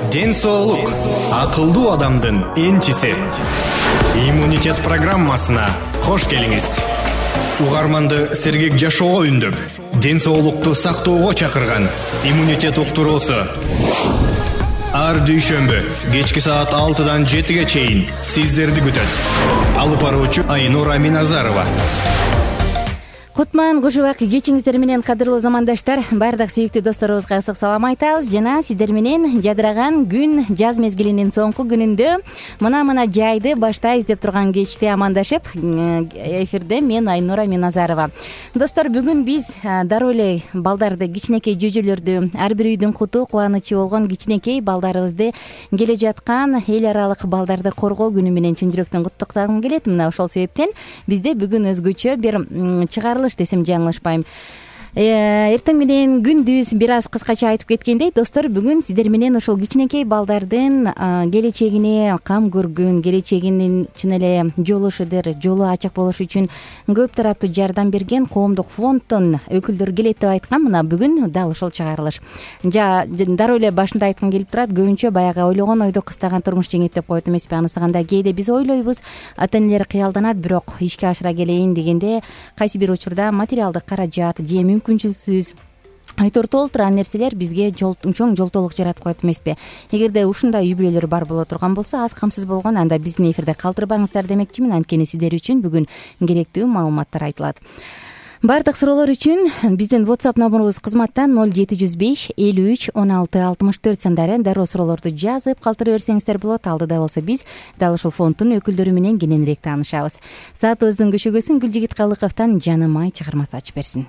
Ден соолук акылдуу адамдын энчиси. Иммунитет программасына кош келиңиз. Угарманды сергек жашоого үндөп, ден соолукту сактоого чакырган иммунитет уктуруусу. Ар дүйшөмбү кечки саат 6-дан 7-ге чейин сиздерди күтөт. Алып баруучу Айнура Миназарова. Кутман кушубак кечиңиздер менен кадырлуу замандаштар, бардык сүйүктүү досторубузга ысык салам айтабыз жана сиздер менен жадыраган күн жаз мезгилинин соңку күнүндө мына жайды баштайбыз деп турган кечте амандашып, эфирде мен Айнура Миназарова. Достор, бүгүн биз дароо эле балдарды, кичинекей жүжөлөрдү, ар бир үйдүн куту кубанычы болгон кичинекей балдарыбызды, келе жаткан эл аралык балдарды коргоо күнү менен чын жүрөктөн куттуктагым келет. Мына ошол себептен бизде бүгүн өзгөчө бир чыгарылыш десем жаңылышпайм. Эртең менен күндүз бир аз кыскача айтып кеткендей, достор, бүгүн сиздер менен ошол кичинекей балдардын келечегине кам көргөн, келечегинин чын эле жолу ачык болушу үчүн көп тараптуу жардам берген коомдук фонддун өкүлдөрү келет деп айткан. Мына бүгүн дал ошол чыгарылыш. Дароо эле башында айткым келип турат, көбүнчө баягы ойлогон ойду кыстаган турмуш жеңет деп коет эмеспи. Анысы кандай, кээде биз ойлойбуз, ата энелер кыялданат, бирок ишке ашыра келейин дегенде кайсы бир учурда материалдык каражат же мүмкүнчүлүксүз айтортол турган нерселер бизге чоң жолтоолук жаратып коет эмеспи. Эгерде ушундай үй бүлөлөр бар боло турган болсо, аз камсыз болгон, анда биздин эфирде калтырбаңыздар демекчимин. Анткени сиздер үчүн бүгүн керектүү маалыматтар айтылат. Бардык суроолор үчүн биздин WhatsApp номерубуз кызматтан 0705 53 16 64 сандары. Дароо суроолорду жазып калтыра берсеңиздер болот. Алдыда болсо биз дал ушул фонддун өкүлдөрү менен кененирээк таанышабыз. Саатыбыздын көшөгөсүн Гүлжигит Калыковдон Жаным ай чыгармасы ачып берсин.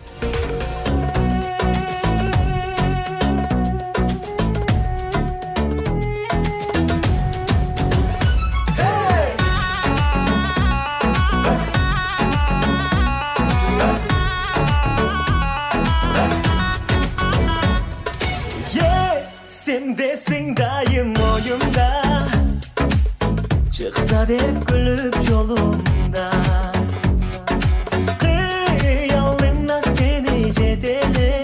Sen desin dayım oyumda, çıksa dep gülüp yolumda. Kıyalımda seni cedele,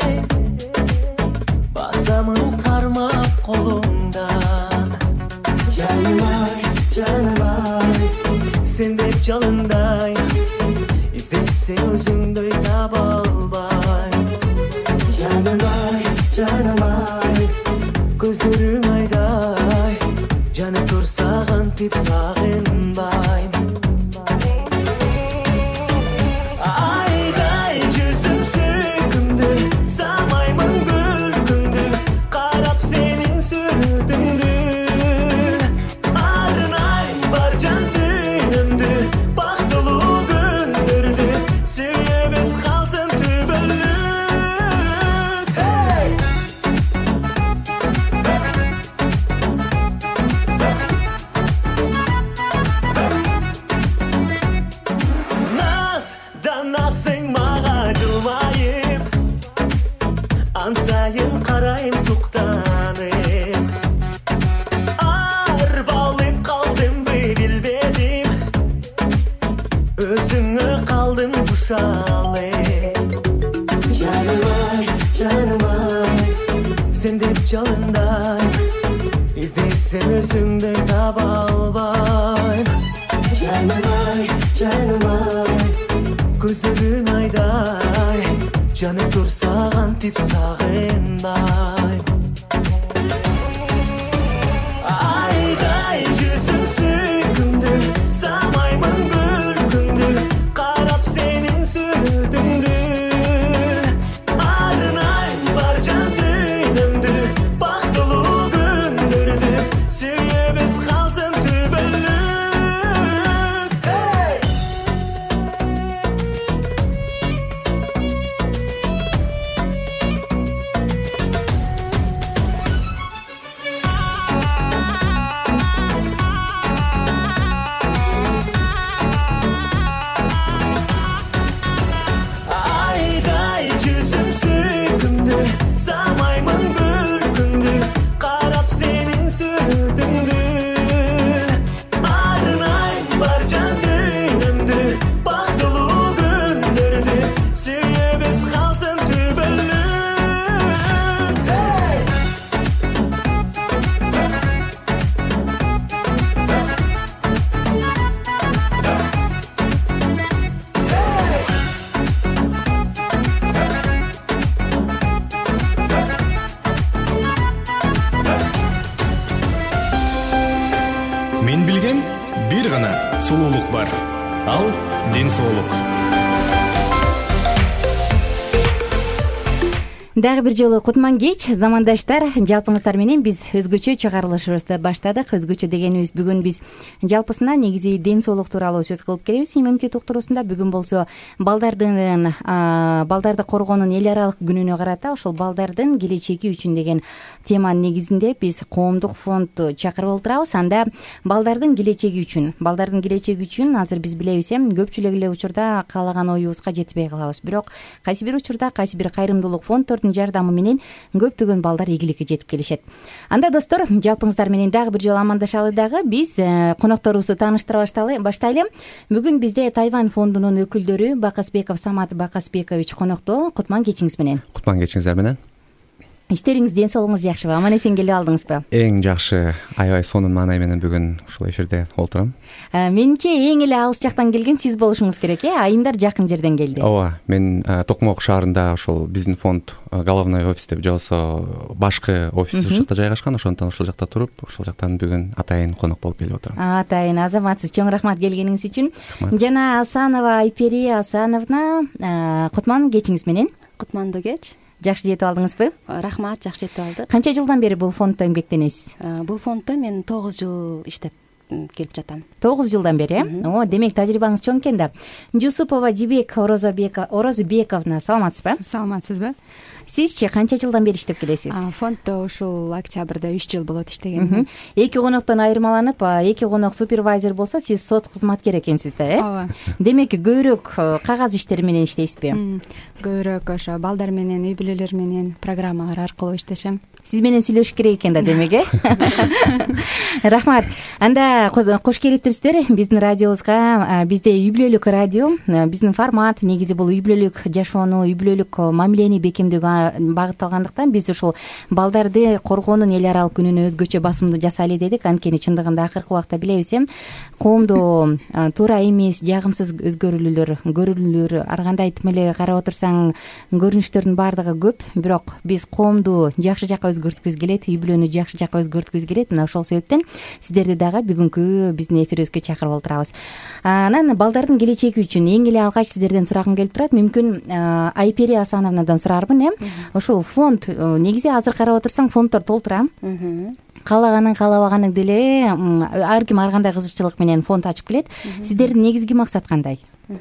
basamın karmak kolumdan. Canım ay, sen dep çalınday, İzdeysen özündöy tabalbay. Canım ay, gözlerin ayday, canı tursağın tip sağınbayım. Ayday yüzüm sökündü, samaymın gülkündü, karap senin sürdündü. Arınay var can dünümdü, bak dolu gündürdü, suyumuz kalsın tübülük. Hey! Nasın mağa cılmayıp, ansayın karayım suqtanıp. Arbalıp kaldım bilbedim, özüngü kaldım kuşalıp. Canım ay, sen dep çalınday, İzdeysem özüngde tabalbayım. Canım ay, gözlerin ayday, canı tursağın tip sağınday. Ayday yüzüm sökündü, samaymın gülkündü, karap senin sürdündü. Arınay var can dünümdü, bak dolu gündürdü, suyumuz kalsın tübülük. Hey! бир гана сулуулук бар, ал ден соолук. Дагы бир жолу кутман кеч, замандаштар. Жалпыңыздар менен биз өзгөчө чыгарылышыбызды баштадык. Өзгөчө дегенибиз бүгүн биз жалпысына негизи ден соолук тууралуу сөз кылып келебиз. Иммунитет уктуруусунда бүгүн болсо балдарды коргоонун эл аралык күнүнө карата ошол балдардын келечеги үчүн деген теманын негизинде биз коомдук фонд чакырып отурабыз. Анда балдардын келечеги үчүн азыр биз билебиз көпчүлүк эле учурда каалаган оюбузга жетпей калабыз. Бирок кайсы бир учурда кайсы бир кайрымдуулук фонддордун жардамы менен көптөгөн балдар ийгиликке жетип келишет. Анда достор, жалпыңыздар менен дагы бир жолу амандашалы дагы биз конокторубузду тааныштыра баштайлы. Бүгүн бизде Тайвань фондунун өкүлдөрү Бакасбеков Самат Бакасбекович конокто. Кутман кечиңиз менен. Кутман кечиңиздер менен. Иштериңиз, ден соолугуңуз жакшыбы? Аман эсен келип алдыңызбы? Эң жакшы, аябай сонун маанай менен бүгүн ушул эфирде олтурам. Менимче эң эле алыс жактан келген сиз болушуңуз керек, Айымдар жакын жерден келди. Ооба, мен Токмок шаарында ошол биздин фонд головной офисте же болсо башкы офис ушул жакта жайгашкан, ошондон ушул жакта туруп, ушул жактан бүгүн атайын конок болуп келип отурам. Атайын азаматсыз, чоң рахмат келгениңиз үчүн. Жана Асанова Айпери Асановна, кутман кечиңиз менен. Кутмандуу кеч. Жакшы жетип алдыңызбы? Рахмат, жакшы жетип алдык. Канча жылдан бери бул фонддо эмгектенесиз? Бул фонддо мен 9 жыл иштеп келип жатам. 9 жылдан бери, О, демек тажрыйбаңыз чоң экен да. Жусупова Жибек Орозбековна, саламатсызбы? Саламатсызбы? Сизчи канча жылдан бери иштеп келесиз? Фонддо ушул октябрда 3 жыл болот иштегеним. Эки коноктон айырмаланып, эки конок супервайзер болсо, сиз сот кызматкер экенсиз да, Ооба. Демек көбүрөөк кагаз иштери менен иштейсизби? Көбүрөөк ошо балдар менен, үй бүлөлөр менен программалар аркылуу иштешем. Сиз менен сүйлөшүш керек экен да, демек, Рахмат. Анда кош келиптирсиздер биздин радиобузга. Бизде үй бүлөлүк радио, биздин формат негизи бул үй бүлөлүк жашоону, үй бүлөлүк мамилени бекемдөөгө багытталгандыктан биз ушул балдарды коргоонун эл аралык күнүнө өзгөчө басымдуу жасайлы дедик. Анткени чындыгында акыркы убакта билебиз, коомдо туура эмес, жагымсыз көрүлүүлөр, ар кандай айтып эле карап отурсаң көрүнүштөрдүн баардыгы көп. Бирок биз коомду жакшы жакка өзгөрткүбүз келет, үй бүлөнү жакшы жакка өзгөрткүбүз келет. Мына ошол себептен сиздерди дагы бүгүнкү биздин эфирибизге чакырып отурабыз. Анан балдардын келечеги үчүн эң эле алгач сиздерден сурагым келип турат. Мүмкүн Айпери Асановнадан сурармын, Ушул фонд негизи азыр карап отурсаң фонддор толтура. Каалаганын каалабаганын деле ар ким ар кандай кызыкчылык менен фонд ачып келет. Сиздердин негизги максат кандай?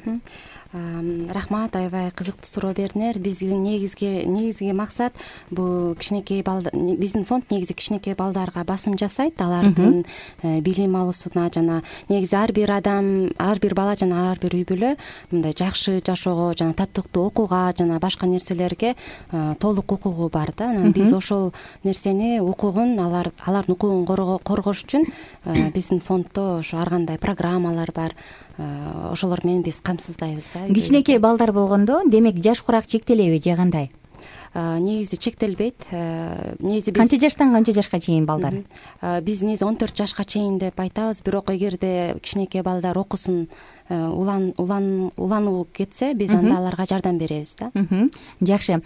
Рахмат, аябай кызыктуу суроо бердиңер. Биздин негизги максат бул кичинекей биздин фонд негизи кичинекей балдарга басым жасайт, алардын билим алуусуна жана негизи ар бир бала жана ар бир үй бүлө мындай жакшы жашоого жана татыктуу окууга жана башка нерселерге толук укугу бар да. Анан биз ошол нерсени алардын укугун коргош үчүн биздин фонддо ошо ар кандай программалар бар. Ошолор менен биз камсыздайбыз да. Кичинекей балдар болгондо, демек жаш курак чектелеби же кандай? Негизи чектелбейт. Негизи канча жаштан канча жашка чейин балдар? Биз негизи 14 жашка чейин деп айтабыз. Бирок эгерде кичинекей балдар окусун, улануу кетсе, биз анда аларга жардам беребиз да. Жакшы.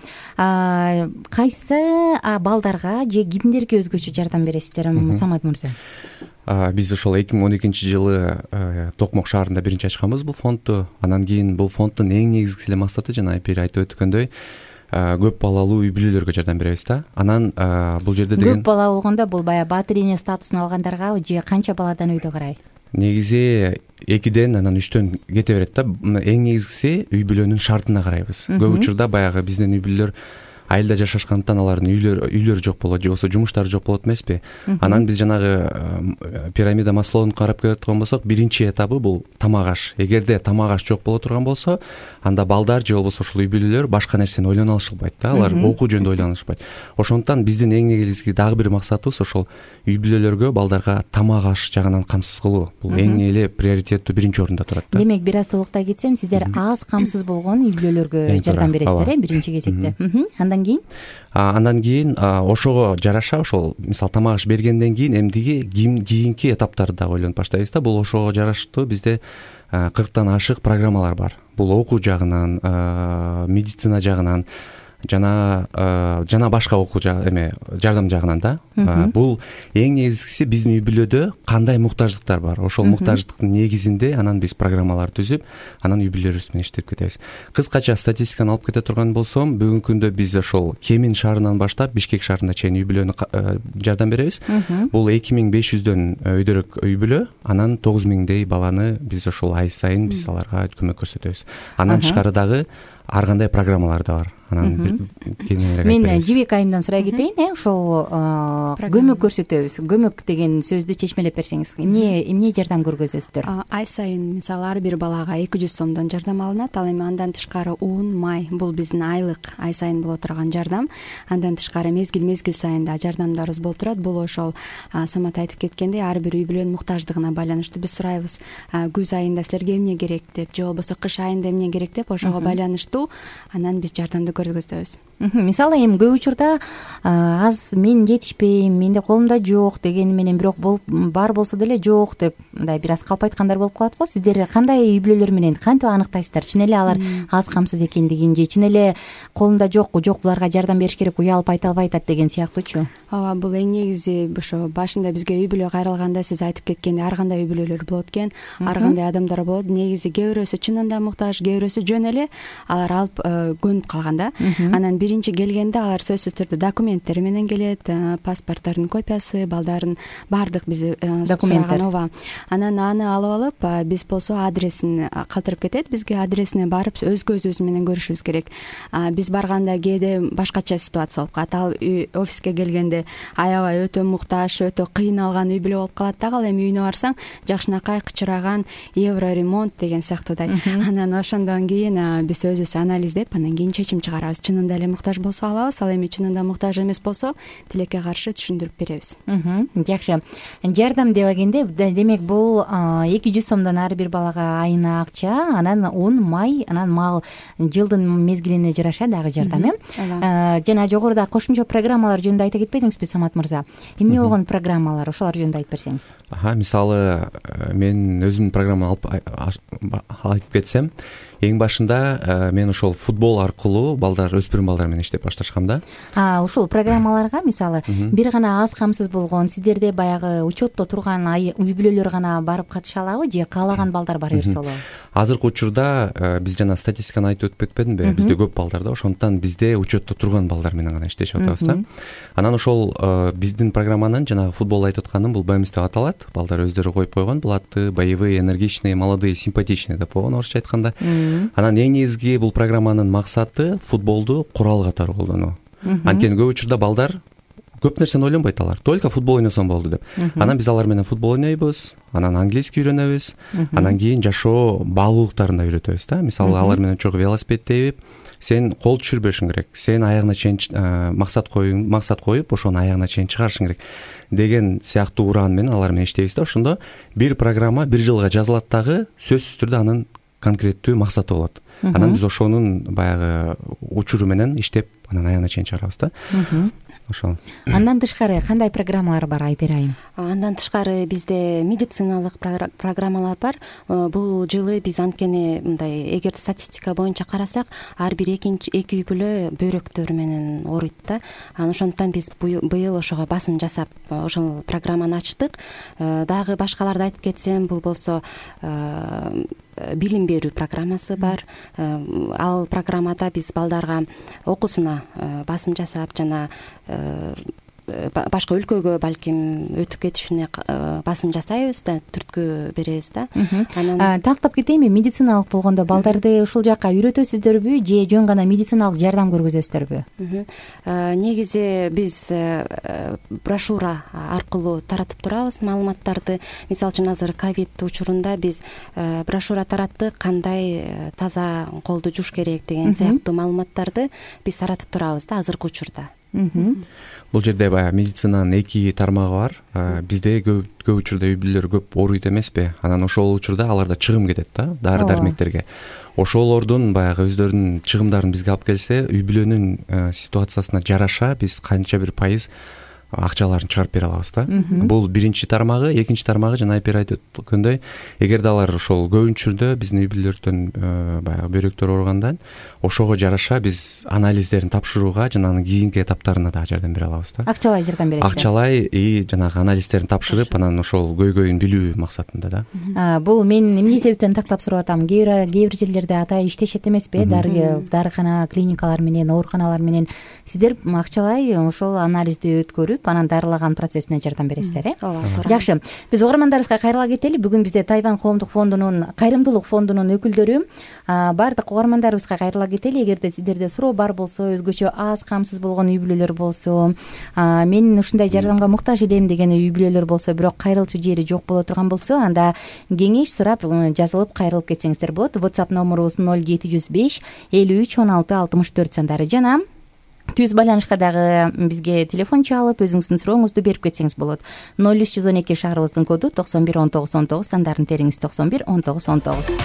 Кайсы балдарга же кимдерге өзгөчө жардам бересиздер, Самат мырза? Биз ошол 2012-жылы Токмок шаарында биринчи ачканбыз бул фондду. Анан кийин бул фонддун эң негизги эле максаты жана Айпери айтып өткөндөй көп балалуу үй бүлөлөргө жардам беребиз да. Анан бул жерде деген көп бала болгондо бул баягы баатыр эне статусун алгандарга же канча баладан үйдө карай? Негизи 2ден анан 3төн кете берет да. Эң негизгиси үй бүлөнүн шартына карайбыз. Көп учурда баягы биздин үй бүлөлөр айылда жашашкандыктан алардын үйлөрү жок болот же болбосо жумуштары жок болот эмеспи. Анан биз жанагы пирамида Маслоун карап келе турган болсок, биринчи этабы бул тамак аш. Эгерде тамак аш жок боло турган болсо, анда балдар же болбосо ушул үй бүлөлөр башка нерсени ойлоно алышпайт да. Алар окуу жөнүндө ойлоно алышпайт. Ошондуктан биздин эң негизги дагы бир максатыбыз ошол үй бүлөлөргө балдарга тамак аш жагынан камсыз кылуу. Бул эң эле приоритеттүү биринчи орунда турат да. Демек бир аз толуктай кетсем, сиздер аз камсыз болгон үй бүлөлөргө жардам бересиздер, биринчи кезекте. Андан кийин ошого жараша ошол мисалы тамак аш бергенден кийин эмдиги кийинки эtaптарды да ойлонуп баштайбыз да. Бул ошого жараштуу бизде 40тан ашык программалар бар. Бул окуу жагынан, медицина жагынан жана башка окуу жардам жагынан да. Бул эң негизгиси биздин үй бүлөдө кандай муктаждыктар бар, ошол муктаждыктын негизинде анан биз программалар түзүп, анан үй бүлөлөрүбүз менен иштеп кетебиз. Кыскача статистиканы алып кете турган болсом, бүгүнкү күндө биз ошол Кемин шаарынан баштап Бишкек шаарына чейин үй бүлөнү жардам беребиз. Бул 2500дөн өйдөрөөк үй бүлө, анан 9000дей баланы биз ошол ай сайын биз аларга көмөк көрсөтөбүз. Андан тышкары дагы ар кандай программалар да бар. Анан мен Жибек айымдан сурай кетейин, ошол көмөк көрсөтөбүз. Көмөк деген сөздү чечмелеп берсеңиз, эмне жардам көргөзөсүздөр? Ай сайын мисалы ар бир балага 200 сомдон жардам алынат. Ал эми андан тышкары ун, май, бул биздин айлык ай сайын боло турган жардам. Андан тышкары мезгил сайын да жардамдарыбыз болуп турат. Бул ошол Самат айтып кеткендей ар бир үй бүлөнүн муктаждыгына байланыштуу. Биз сурайбыз, күз айында силерге эмне керек деп, же болбосо кыш айында эмне керек деп, ошого байланыштуу анан биз жардамды көргөзөбүз. Мисалы эми көп учурда аз мен жетишпейм, менде колумда жок дегени менен бирок бар болсо деле жок деп мындай бир аз калп айткандар болуп калат го. Сиздер кандай үй бүлөлөр менен кантип анықтайсыздар? Чын эле алар аз камсыз экендигин же чын эле колунда жок буларга жардам бериш керек, уялып айта албай атат деген сыяктуучу? Ооба, бул эң негизи ошо башында бизге үй бүлө кайрылганда сиз айтып кеткендей ар кандай үй бүлөлөр болот экен, ар кандай адамдар болот. Негизи кээ бирөөсү чынында муктаж, кээ бирөөсү жөн эле алар алып көнүп калган да. Анан биринчи келгенде алар сөзсүз түрдө документтери менен келет, паспорттардын копиясы, балдардын баардык биз документтер. Ооба. Анан аны алып алып, биз болсо адресин калтырып кетет. Бизге адресине барып өз көзүбүз менен көрүшүбүз керек. Биз барганда кээде башкача ситуация болуп калат. Ал офиске келгенде аябай өтө муктаж, өтө кыйналган үй бүлө болуп калат да. Ал эми үйүнө барсаң жакшынакай кычыраган евро ремонт деген сыяктуудай. Анан ошондон кийин биз өзүбүз анализдеп, анан кийин чечим чыгарабыз. Чынында эле муктаж болсо алабыз, ал эми чынында муктаж эмес болсо тилекке каршы түшүндүрүп беребиз. Жакшы. Жардам дегенде демек бул 200 сомдон ар бир балага айына акча, анан ун, май, анан мал, жылдын мезгилине жараша дагы жардам. Жана жогоруда кошумча программалар жөнүндө айта кетпедиңизби, Самат мырза? Эмне болгон программалар, ошолор жөнүндө айтып берсеңиз? Мисалы мен өзүмдүн программаны алып кетсем, эң башында мен ошол футбол аркылуу өспүрүм балдар менен иштеп башташкам да. Ушул программаларга мисалы бир гана аз камсыз болгон, сиздерде баягы учетто турган үй бүлөлөр гана барып катыша алабы же каалаган балдар бара берсе болобу? Азыркы учурда биз жана статистиканы айтып өтүп кетпедимби? Бизде көп балдар да, ошондуктан бизде учетто турган балдар менен гана иштешип атабыз да. Анан ошол биздин программанын жанагы футбол айтып атканым бул БМС деп аталат. Балдар өздөрү коюп койгон, бул атты боевые, энергичные, молодые, симпатичные деп койгон орусча айтканда. Анан эң негизги бул программанын максаты футболду курал катары колдонуу. Анткени көп учурда балдар көп нерсени ойлонбойт, алар только футбол ойносом болду деп. Анан биз алар менен футбол ойнойбуз, анан английский үйрөнөбүз, анан кийин жашоо баалуулуктарын да үйрөтөбүз да. Мисалы алар менен чогуу велосипед тебип, сен кол түшүрбөшүң керек, сен аягына чейин максат коюп, ошону аягына чейин чыгарышың керек деген сыяктуу уран менен алар менен иштейбиз да. Ошондо бир программа бир жылга жазылат дагы, сөзсүз түрдө анын конкреттүү максаты болот. Анан биз ошонун баягы учуру менен иштеп, анан аягына чейин чыгарабыз да. Ошол. Андан тышкары кандай программалар бар, Айпер айым? Андан тышкары бизде медициналык программалар бар. Бул жылы биз анткени мындай, эгер статистика боюнча карасак, ар бир эки үй бүлө бөйрөктөрү менен ооруйт да. Анан ошондуктан биз быйыл ошого басым жасап ошол программаны ачтык. Дагы башкаларды айтып кетсем, бул болсо билим берүү программасы бар. Ал программада биз балдарга окуусуна басым жасап, жана башка өлкөгө балким өтүп кетишине басым жасайбыз да, түрткү беребиз да. Анан тактап кетейинби, медициналык болгондо балдарды ушул жакка үйрөтөсүздөрбү же жөн гана медициналык жардам көргөзөсүздөрбү? Негизи биз брошюра аркылуу таратып турабыз маалыматтарды. Мисалы үчүн азыр ковид учурунда биз брошюра тараттык, кандай таза колду жууш керек деген сыяктуу маалыматтарды биз таратып турабыз да азыркы учурда. Бул жерде баягы медицинанын эки тармагы бар. Бизде көп учурда үй бүлөлөр көп ооруйт эмеспи? Анан ошол учурда аларда чыгым кетет да, дары дармектерге. Ошолордун баягы өздөрүнүн чыгымдарын бизге алып келсе, үй бүлөнүн ситуациясына жараша биз канча бир пайыз акчаларын чыгарып бере алабыз да. Бул биринчи тармагы. Экинчи тармагы жана Айпер айтып өткөндөй, эгерде алар ошол көп учурда биздин үй бүлөлөрдөн баягы бөйрөктөр ооругандан ошого жараша биз анализдерин тапшырууга жана анын кийинки этаптарына дагы жардам бере алабыз да. Акчалай жардам бересиз. Акчалай и жанагы анализдерин тапшырып, анан ошол көйгөйүн билүү максатында да. Бул мен эмне себептен тактап сурап атам, кээ бир жерлерде атай иштешет эмеспи, дарыкана, клиникалар менен, ооруканалар менен сиздер акчалай ошол анализди өткөрүп, анан дарылаган процессине жардам бересиздер, ооба, туура. Жакшы, биз угармандарыбызга кайрыла кетели. Бүгүн бизде Тайвань коомдук фондунун, кайрымдуулук фондунун өкүлдөрү. Баардык угармандарыбызга кайрыла кетели. Эгерде сиздерде суроо бар болсо, өзгөчө аз камсыз болгон үй бүлөлөр болсо, мен ушундай жардамга муктаж элем деген үй бүлөлөр болсо, бирок кайрылчу жери жок боло турган болсо, анда кеңеш сурап жазылып кайрылып кетсеңиздер болот. WhatsApp номурубуз 0705 53 16 64 сандары жана түз байланышка дагы бизге телефон чалып, өзүңүздүн сурооңузду берип кетсеңиз болот. 0312 шаарыбыздын коду 91 19 19, сандарын териңиз 91 19 19.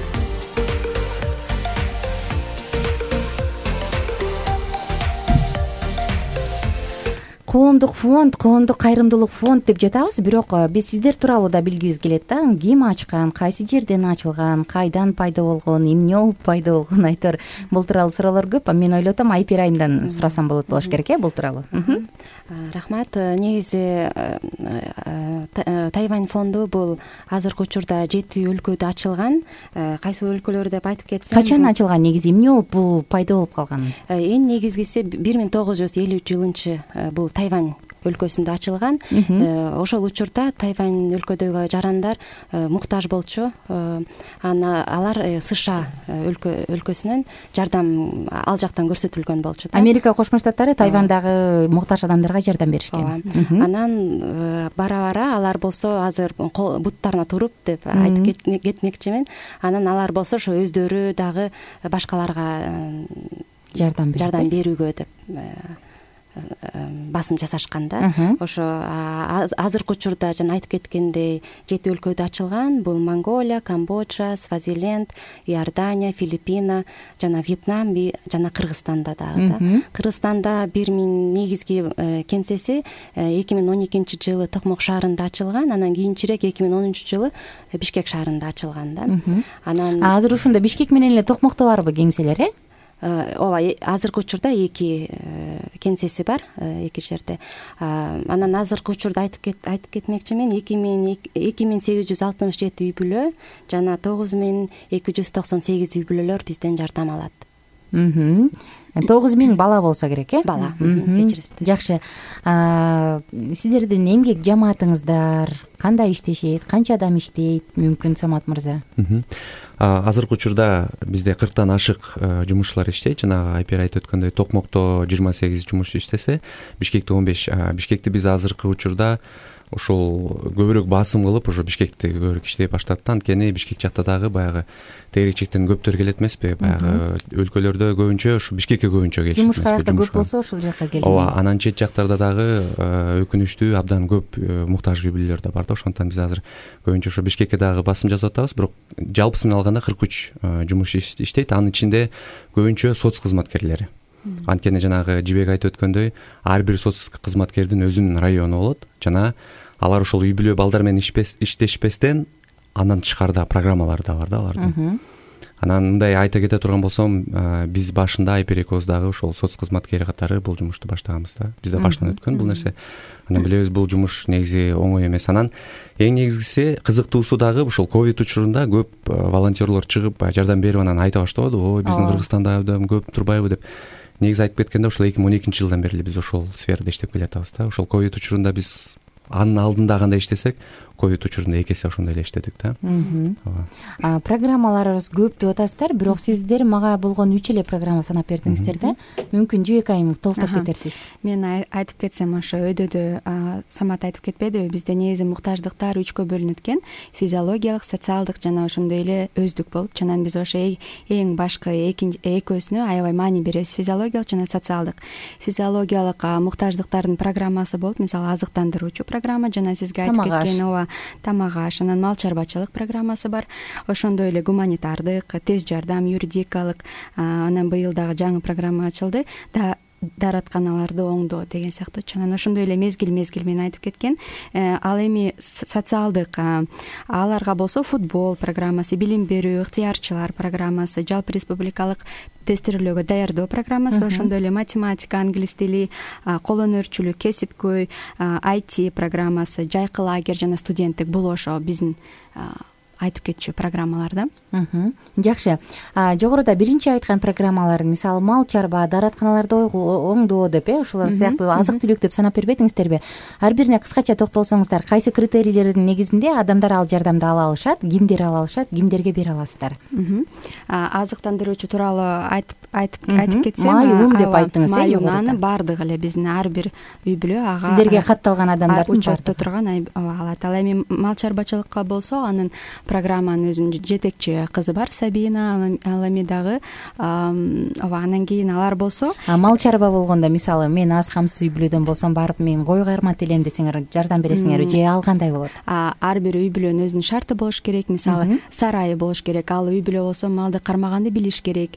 Коомдук фонд, коомдук кайрымдуулук фонд деп жатабыз, бирок биз сиздер тууралуу да билгибиз келет да. Ким ачкан, кайсы жерден ачылган, кайдан пайда болгон, эмне болуп пайда болгон, айтор бул тууралуу суроолор көп. Мен ойлоп атам, Айпер айынан сурасам болуш керек бул тууралуу. Рахмат. Негизи Тайвань фонду бул азыркы учурда 7 өлкөдө ачылган. Кайсы өлкөлөр деп айтып кетсем. Качан ачылган, негизи эмне болуп бул пайда болуп калган? Эң негизгиси 1953 жылынчы бул Тайвань өлкөсүндө ачылган. Ошол учурда Тайвань өлкөдөгү жарандар муктаж болчу. Алар США өлкөсүнөн жардам ал жактан көрсөтүлгөн болчу. Америка Кошмо Штаттары Тайвандагы муктаж адамдарга жардам беришкен. Анан бара-бара алар болсо азыр буттарына туруп деп айтып кетмекчимин. Анан алар болсо ошо өздөрү дагы башкаларга жардам берүүгө деп басым жасашканда, ошо азыркы учурда жана айтып кеткендей 7 өлкөдө ачылган. Бул Монголия, Камбоджа, Свазиленд, Иордания, Филиппина жана Вьетнам жана Кыргызстанда дагы да. Кыргызстанда негизги кеңсеси 2012 жылы Токмок шаарында ачылган, анан кийинчерээк 2013 жылы Бишкек шаарында ачылган да. Анан азыр ушунда Бишкек менен эле Токмокто барбы кеңселер, Ооба, азыркы учурда 2 кеңсеси бар, 2 жерде. Анан азыркы учурда айтып кетмекчимин, 2867 үй бүлө жана 9298 үй бүлөлөр бизден жардам алат. 9000 бала болсо керек, Бала. Кечирисиз. Жакшы. Сиздердин эмгек жамаатыңыздар кандай иштешет, канча адам иштейт, мүмкүн Самат мырза? Азыркы учурда бизде 40тан ашык жумушчулар иштейт. Жанагы Айпер айтып өткөндөй, Токмокто 28 жумушчу иштесе, Бишкекте 15. Бишкекти биз азыркы учурда ошол көбүрөөк басым кылып, ошо Бишкекти көбүрөөк иштей баштадык. Анткени Бишкек жакта дагы баягы тегерекчектен көптөр келет эмеспи? Баягы өлкөлөрдө көбүнчө ошо Бишкекке көбүнчө келишет. Жумуш каякта көп болсо ошол жака келет. Ооба, анан чет жактарда дагы өкүнүчтүү абдан көп муктаж үй бүлөлөр да бар да. Ошондон биз азыр көбүнчө ошо Бишкекке дагы басым жасап атабыз. Бирок жалпысын алганда 43 жумушчу иштейт. Анын ичинде көбүнчө соц кызматкерлери. Анткени жанагы Жибек айтып өткөндөй, ар бир соц кызматкердин өзүнүн району болот жана алар ошол үй бүлө балдар менен иштешпестен андан тышкарыда программалары да бар да алардын. Анан мындай айта кете турган болсом, биз башында Айпер экөөбүз дагы ошол соц кызматкери катары бул жумушту баштаганбыз да. Бизде башынан өткөн бул нерсе. Анан билебиз, бул жумуш негизи оңой эмес. Анан эң негизгиси кызыктуусу дагы ушул ковид учурунда көп волонтерлор чыгып жардам берип анан айта баштабады. Ой, биздин Кыргызстанда абдан көп турбайбы деп. Негизи айтып кеткенде ошол 2012 жылдан бери биз ошол сферада иштеп келатабыз да. Ошол ковид учурунда биз анын алдында кандай иштесек, ковид учурунда 2 эсе ошондой эле иштедик да. Программаларыбыз көп деп атасыздар, бирок сиздер мага болгон 3 эле программа санап бердиңиздер да. Мүмкүн Жибек айым толуктап кетерсиз. Мен айтып кетсем, ошо өйдөдө Самат айтып кетпедиби, бизде негизи муктаждыктар 3кө бөлүнөт экен. Физиологиялык, социалдык жана ошондой эле өздүк болуп, жана биз ошо эң башкы экөөсүнө аябай маани беребиз. Физиологиялык жана социалдык. Физиологиялык муктаждыктардын программасы болуп, мисалы азыктандыруучу программа, жана сизге айтып кеткен тамак аш, анан мал чарбачылык программасы бар. Ошондой эле гуманитардык, тез жардам, юридикалык, анан быйыл дагы жаңы программа ачылды. дааратканаларды оңдоо деген сыяктуучу. Анан ошондой эле мезгил менен айтып кеткен. Ал эми социалдык, аларга болсо футбол программасы, билим берүү, ыктыярчылар программасы, жалпы республикалык тестирлөөгө даярдоо программасы, ошондой эле математика, англис тили, кол өнөрчүлүк, кесипкөй, IT программасы, жайкы лагерь жана студенттик, бул ошо биздин айтып кетчү программалар да. Жакшы. Жогоруда биринчи айткан программалар, мисалы мал чарба, дааратканаларды оңдоо деп, ошолор сыяктуу азык түлүк деп санап бербедиңиздерби? Ар бирине кыскача токтолсоңуздар, кайсы критерийлердин негизинде адамдар ал жардамды ала алышат, кимдер ала алышат, кимдерге бере аласыздар? Азыктандыруучу тууралуу айтып кетсем, май, un деп айттыңыз, май, аны баардыгы эле биздин ар бир үй бүлө ага сиздерге катталган адамдардын учетто турган алат. Ал эми мал чарбачылыкка болсо, анын программанын өзүнүн жетекчи кызы бар, Сабина, ал эми дагы анан кийин алар болсо, мал чарба болгондо, мисалы мен аз камсыз үй бүлөдөн болсом, барып мен кой кармат элем десеңер жардам бересиңерби же ал кандай болот? Ар бир үй бүлөнүн өзүнүн шарты болуш керек, мисалы сарайы болуш керек. Ал үй бүлө болсо малды кармаганды билиш керек.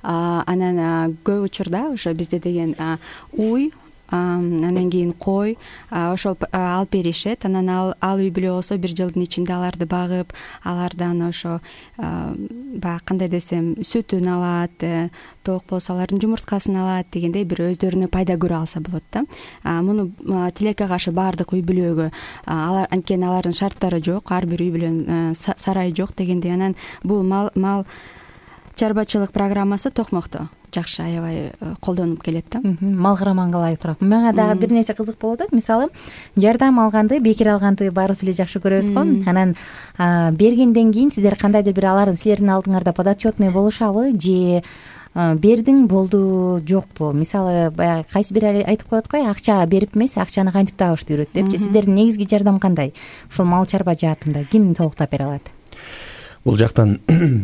Анан көп учурда ошо бизде деген уй, анан кийин кой ошол алып беришет. Анан ал үй бүлө болсо бир жылдын ичинде аларды багып, алардан ошо баягы кандай десем, сүтүн алат, тоок болсо алардын жумурткасын алат дегендей бир өздөрүнө пайда көрө алса болот да. Муну тилекке каршы баардык үй бүлөгө анткени алардын шарттары жок, ар бир үй бүлөнүн сарайы жок дегендей. Анан бул мал чарбачылык программасы Токмокто жакшы аябай колдонуп келет да. Мал караманга турат. Мага дагы бир нерсе кызык болуп атат. Мисалы, жардам алганды, бекер алганды баарыбыз эле жакшы көрөбүз го. Анан бергенден кийин сиздер кандайдыр бир алардын силердин алдыңарда подотчетный болушабы же бердиң болду жокпу? Мисалы, баягы кайсы бир айтып коет го, акча берип эмес, акчаны кантип табышты үйрөт депчи. Сиздердин негизги жардам кандай? Ушул мал чарба жаатында ким толуктап бере алат? Бул жактан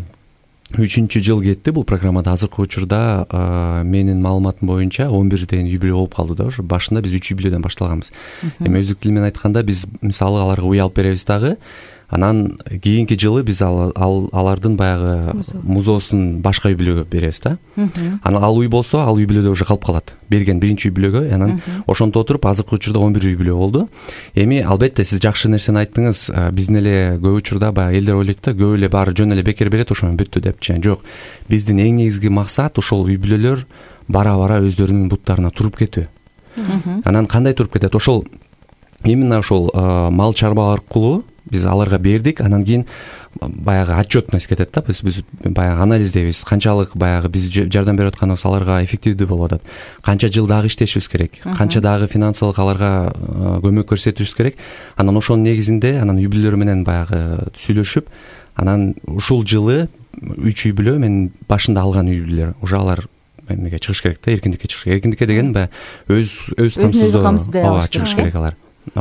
3-жыл кетти бул программада. Азыркы учурда менин маалыматым боюнча 11 үй бүлө болуп калды да. Ошо башында биз 3 үй бүлөдөн башталганбыз. Эми өздүк тил менен айтканда биз мисалы аларга уй алып беребиз дагы. Анан кийинки жылы биз алардын баягы музоосун башка үй бүлөгө беребиз да. Анан ал уй болсо, ал үй бүлөдө уже калып калат. Берген биринчи үй бүлөгө, анан ошонто отуруп азыркы учурда 11 үй бүлө болду. Эми албетте сиз жакшы нерсени айттыңыз. Биздин эле көп учурда баягы элдер ойлойт да, көп эле баары жөн эле бекер берет, ошо менен бүттү депчи. Жок. Биздин эң негизги максат ошол үй бүлөлөр бара-бара өздөрүнүн буттарына туруп кетүү. Анан кандай туруп кетет? Ошол именно ошол мал чарба аркылуу биз аларга бердик. Анан кийин баягы отчетность кетет да. Биз баягы анализдейбиз, канчалык баягы биз жардам берип атканыбыз аларга эффективдүү болуп атат, канча жыл дагы иштешибиз керек, канча дагы финансылык аларга көмөк көрсөтүшүбүз керек. Анан ошонун негизинде анан үй бүлөлөр менен баягы сүйлөшүп, анан ушул жылы 3 үй бүлө мен башында алган үй бүлөлөр уже алар эмеге чыгыш керек да, эркиндикке чыгыш керек. Эркиндикке деген баягы өз камсыздоо чыгыш керек алар.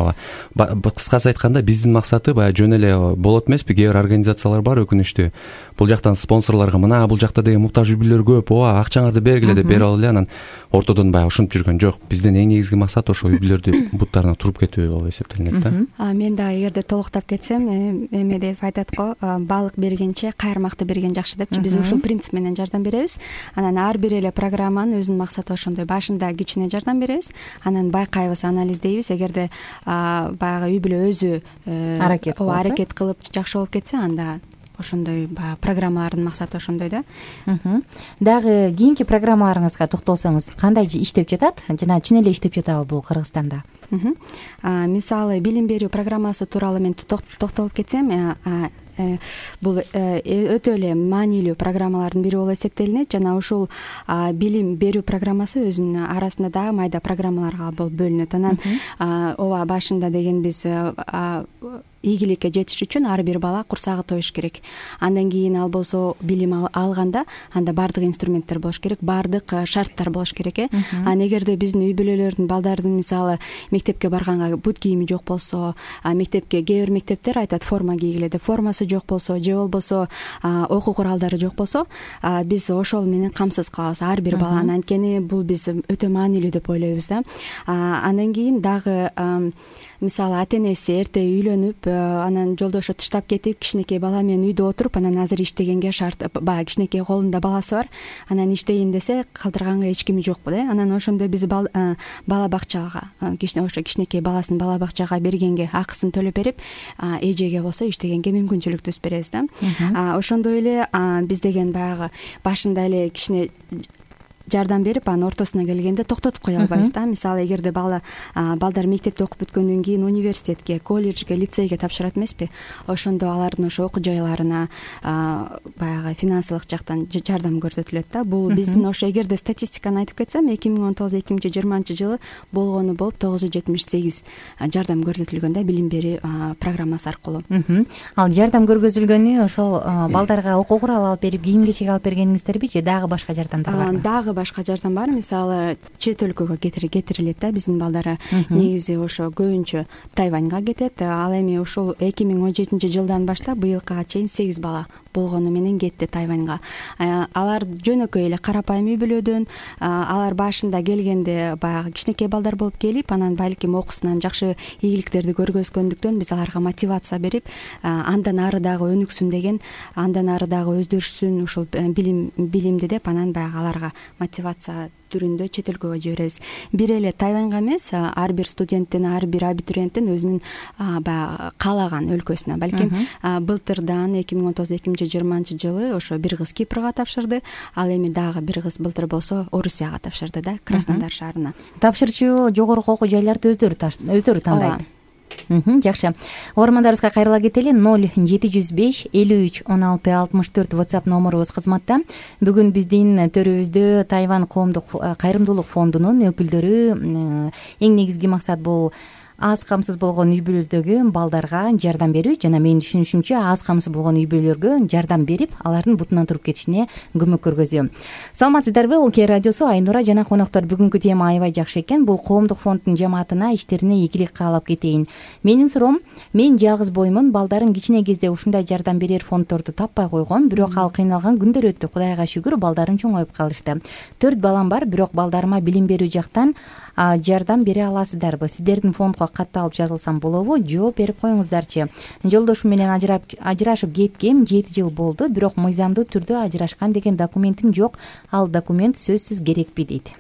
Кыскасы айтканда биздин максаты баягы жөн эле болот эмеспи? Кээ бир организациялар бар өкүнүчтүү. Бул жактан спонсорлорго мына бул жакта деген муктаж үй бүлөлөр көп, акчаңарды бергиле деп берип алып эле анан ортодон баягы ушинтип жүргөн жок. Биздин эң негизги максат ошо үй бүлөлөрдү буттарына туруп кетүү болуп эсептелинет да. Мен дагы эгерде толуктап кетсем, эме деп айтат го, балык бергенче кайырмакты берген жакшы депчи. Биз ушул принцип менен жардам беребиз. Анан ар бир эле программанын өзүнүн максаты ошондой. Башында кичине жардам беребиз, анан байкайбыз, анализдейбиз. Эгерде баягы үй бүлө өзү аракет кылып жакшы болуп кетсе, анда ошондой баягы программалардын максаты ошондой да. Дагы кийинки программаларыңызга токтолсоңуз, кандай иштеп жатат жана чын эле иштеп жатабы бул Кыргызстанда? Мисалы, билим берүү программасы тууралуу мен токтолуп кетсем, бул өтө эле маанилүү программалардын бири болуп эсептелинет. Жана ушул билим берүү программасы өзүнүн арасында дагы майда программаларга бөлүнөт. Анан ооба башында деген биз ийгиликке жетиш үчүн ар бир бала курсагы тоюш керек. Андан кийин ал болсо билим алганда анда баардык инструменттер болуш керек, баардык шарттар болуш керек. Анан эгерде биздин үй бүлөлөрдүн балдардын мисалы мектепке барганга бут кийими жок болсо, мектепке кээ бир мектептер айтат форма кийгиле деп, формасы жок болсо же болбосо окуу куралдары жок болсо, биз ошол менен камсыз калабыз ар бир баланы. Анткени бул биз өтө маанилүү деп ойлойбуз да. Андан кийин дагы мисалы ата энеси эрте үйлөнүп анан жолдошу тыштап кетип кичинекей бала менен үйдө отуруп анан азыр иштегенге шарт баягы кичинекей колунда баласы бар, анан иштейин десе калтырганга эч кими жокпу да. Анан ошондо биз бала бакчага ошо кичинекей баласын бала бакчага бергенге акысын төлөп берип, эжеге болсо иштегенге мүмкүнчүлүктү беребиз да. Ошондой эле биз деген баягы башында эле кичине жардам берип, анын ортосуна келгенде токтотуп кое албайбыз да. Мисалы, эгерде балдар мектепте окуп бүткөндөн кийин университетке, колледжге, лицейге тапшырат эмеспи, ошондо алардын ошо окуу жайларына баягы финансылык жактан жардам көрсөтүлөт да. Бул биздин ошо эгерде статистиканы айтып кетсем, 2019-2020 жылы болгону болуп 978 жардам көрсөтүлгөн да, билим берүү программасы аркылуу. Ал жардам көргөзүлгөнү ошол балдарга окуу курал алып берип, кийим кечек алып бергениңиздерби же дагы башка жардамдар барбы? Дагы башка жардам бар. Мисалы, чет өлкөгө кетирилет да биздин балдар. Негизи ошо көбүнчө Тайваньга кетет. Ал эми ушул 2017 жылдан баштап быйылкыга чейин 8 бала болгону менен кетти Тайваньга. Алар жөнөкөй эле карапайым үй бүлөдөн, алар башында келгенде баягы кичинекей балдар болуп келип, анан балким окуусунан жакшы ийгиликтерди көргөзгөндүктөн биз аларга мотивация берип, андан ары дагы өнүксүн деген, андан ары дагы өздөшсүн ушул билимди деп, анан баягы аларга мотивация түрүндө чет өлкөгө жиберебиз. Бир эле Тайваньга эмес, ар бир студенттин, ар бир абитуриенттин өзүнүн баягы каалаган өлкөсүнө. Балким былтырдан 2019-2020 жылы ошо бир кыз Кипрга тапшырды, ал эми дагы бир кыз былтыр болсо Орусияга тапшырды да, Краснодар шаарына. Тапшырчу жогорку окуу жайларды өздөрү тандайт. Жакшы. Угармандарыбызга кайрыла кетели. 0705 53 16 64 WhatsApp номерубуз кызматта. Бүгүн биздин төрүбүздө Тайвань коомдук кайрымдуулук фондунун өкүлдөрү, эң негизги максат бул аз камсыз болгон үй бүлөлөрдөгү балдарга жардам берүү жана менин түшүнүшүмчө аз камсыз болгон үй бүлөлөргө жардам берип, алардын бутунан туруп кетишине көмөк көргөзүү. Саламатсыздарбы? Оке радиосу Айнура жана коноктор. Бүгүнкү тема аябай жакшы экен. Бул коомдук фонддун жамаатына иштерине ийгилик каалап кетейин. Менин суроом, мен жалгыз боймун, балдарым кичине кезде ушундай жардам берер фонддорду таппай койгом, бирок ал кыйналган күндөр өттү. Кудайга шүгүр, балдарым чоңоюп калышты. 4 балам бар, бирок балдарыма билим берүү жактан жардам бере аласыздарбы? Сиздердин фондго катталып жазылсам болобу? Жооп берип коюңуздарчы. Жолдошум менен ажырашып кеткем 7 жыл болду, бирок мыйзамдуу түрдө ажырашкан деген документим жок. Ал документ сөзсүз керекпи дейт.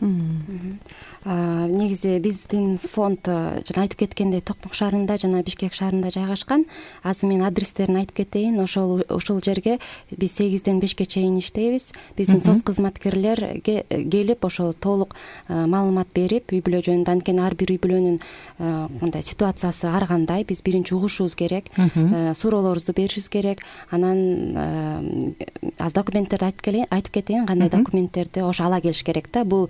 Негизи биздин фонд жана айтып кеткендей Токмок шаарында жана Бишкек шаарында жайгашкан. Азыр мен адрестерин айтып кетейин. Ошол жерге биз 8ден 5ке чейин иштейбиз. Биздин соц кызматкерлер келип ошол толук маалымат берип, үй бүлө жөнүндө, анткени ар бир үй бүлөнүн мындай ситуациясы ар кандай. Биз биринчи угушубуз керек, суроолорубузду беришибиз керек. Анан аз документтерди айтып кетейин, кандай документтерди ошо ала келиш керек да. Бул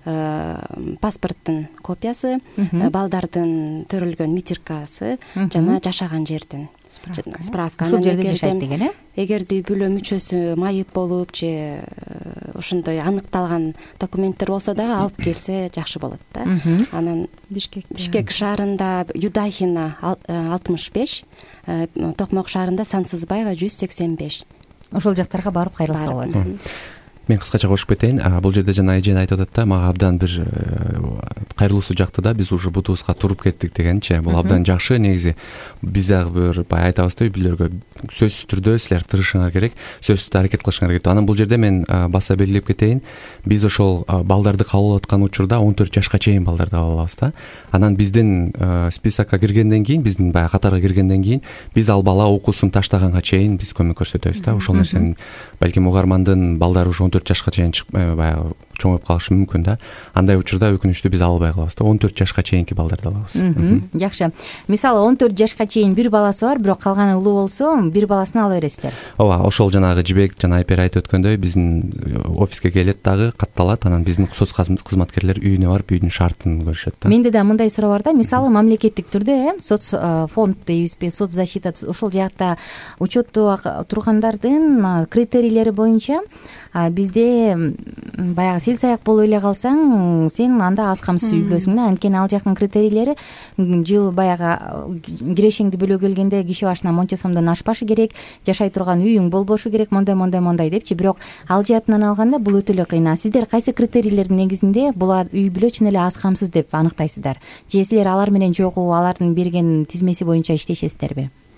паспорттун копиясы, балдардын төрөлгөн митиркасы жана жашаган жердин справка. Ушул жерде жашайт деген, Эгерде үй бүлө мүчөсү майып болуп же ошондой аныкталган документтер болсо дагы алып келсе жакшы болот да. Анан Бишкек шаарында Юдахина 65, Токмок шаарында Сансызбаева 185. Ошол жактарга барып кайрылса болот. Мен кыскача кошуп кетейин. Бул жерде жана эжен айтып атат да, мага абдан бир кайрылуусу жакты да, биз уже бутубузга туруп кеттик дегенчи. Бул абдан жакшы. Негизи биз дагы бир баягы айтабыз да, үй бүлөлөргө сөзсүз түрдө силер тырышыңар керек, сөзсүз аракет кылышыңар керек. Анан бул жерде мен баса белгилеп кетейин. Биз ошол балдарды кабыл алып аткан учурда 14 жашка чейин балдарды кабыл алабыз да. Анан биздин списокко киргенден кийин, биздин баягы катарга киргенден кийин биз ал бала окуусун таштаганга чейин биз көмөк көрсөтөбүз да. Ошол нерсени балким угармандын балдары уже 14 жашка чейин баягы чоңоюп калышы мүмкүн да. Андай учурда өкүнүчтүү биз албай калабыз да. 14 жашка чейинки балдарды алабыз. Жакшы. Мисалы 14 жашка чейин бир баласы бар, бирок калганы улуу болсо, бир баласын ала бересиздер. Ооба, ошол жанагы Жибек жана Айпер айтып өткөндөй, биздин офиске келет дагы, катталат, анан биздин соц кызматкерлер үйүнө барып үйдүн шартын көрүшөт да. Менде да мындай суроо бар да. Мисалы мамлекеттик түрдө соц фонд дейбизби, соц защита, ошол жакта учетто тургандардын критерийлери боюнча бизде баягы сел саяк болуп эле калсаң, сен анда аз камсыз үй бүлөсүң да. Анткени ал жактын критерийлери жыл баягы кирешеңди бөлө келгенде киши башына монча сомдон ашпашы керек, жашай турган үйүң болбошу керек, мондай депчи. Бирок ал жаатынан алганда бул өтө эле кыйын. Сиздер кайсы критерийлердин негизинде бул үй бүлө чын эле аз камсыз деп аныктайсыздар? Же силер алар менен жогу, алардын берген тизмеси боюнча иштешесиздерби?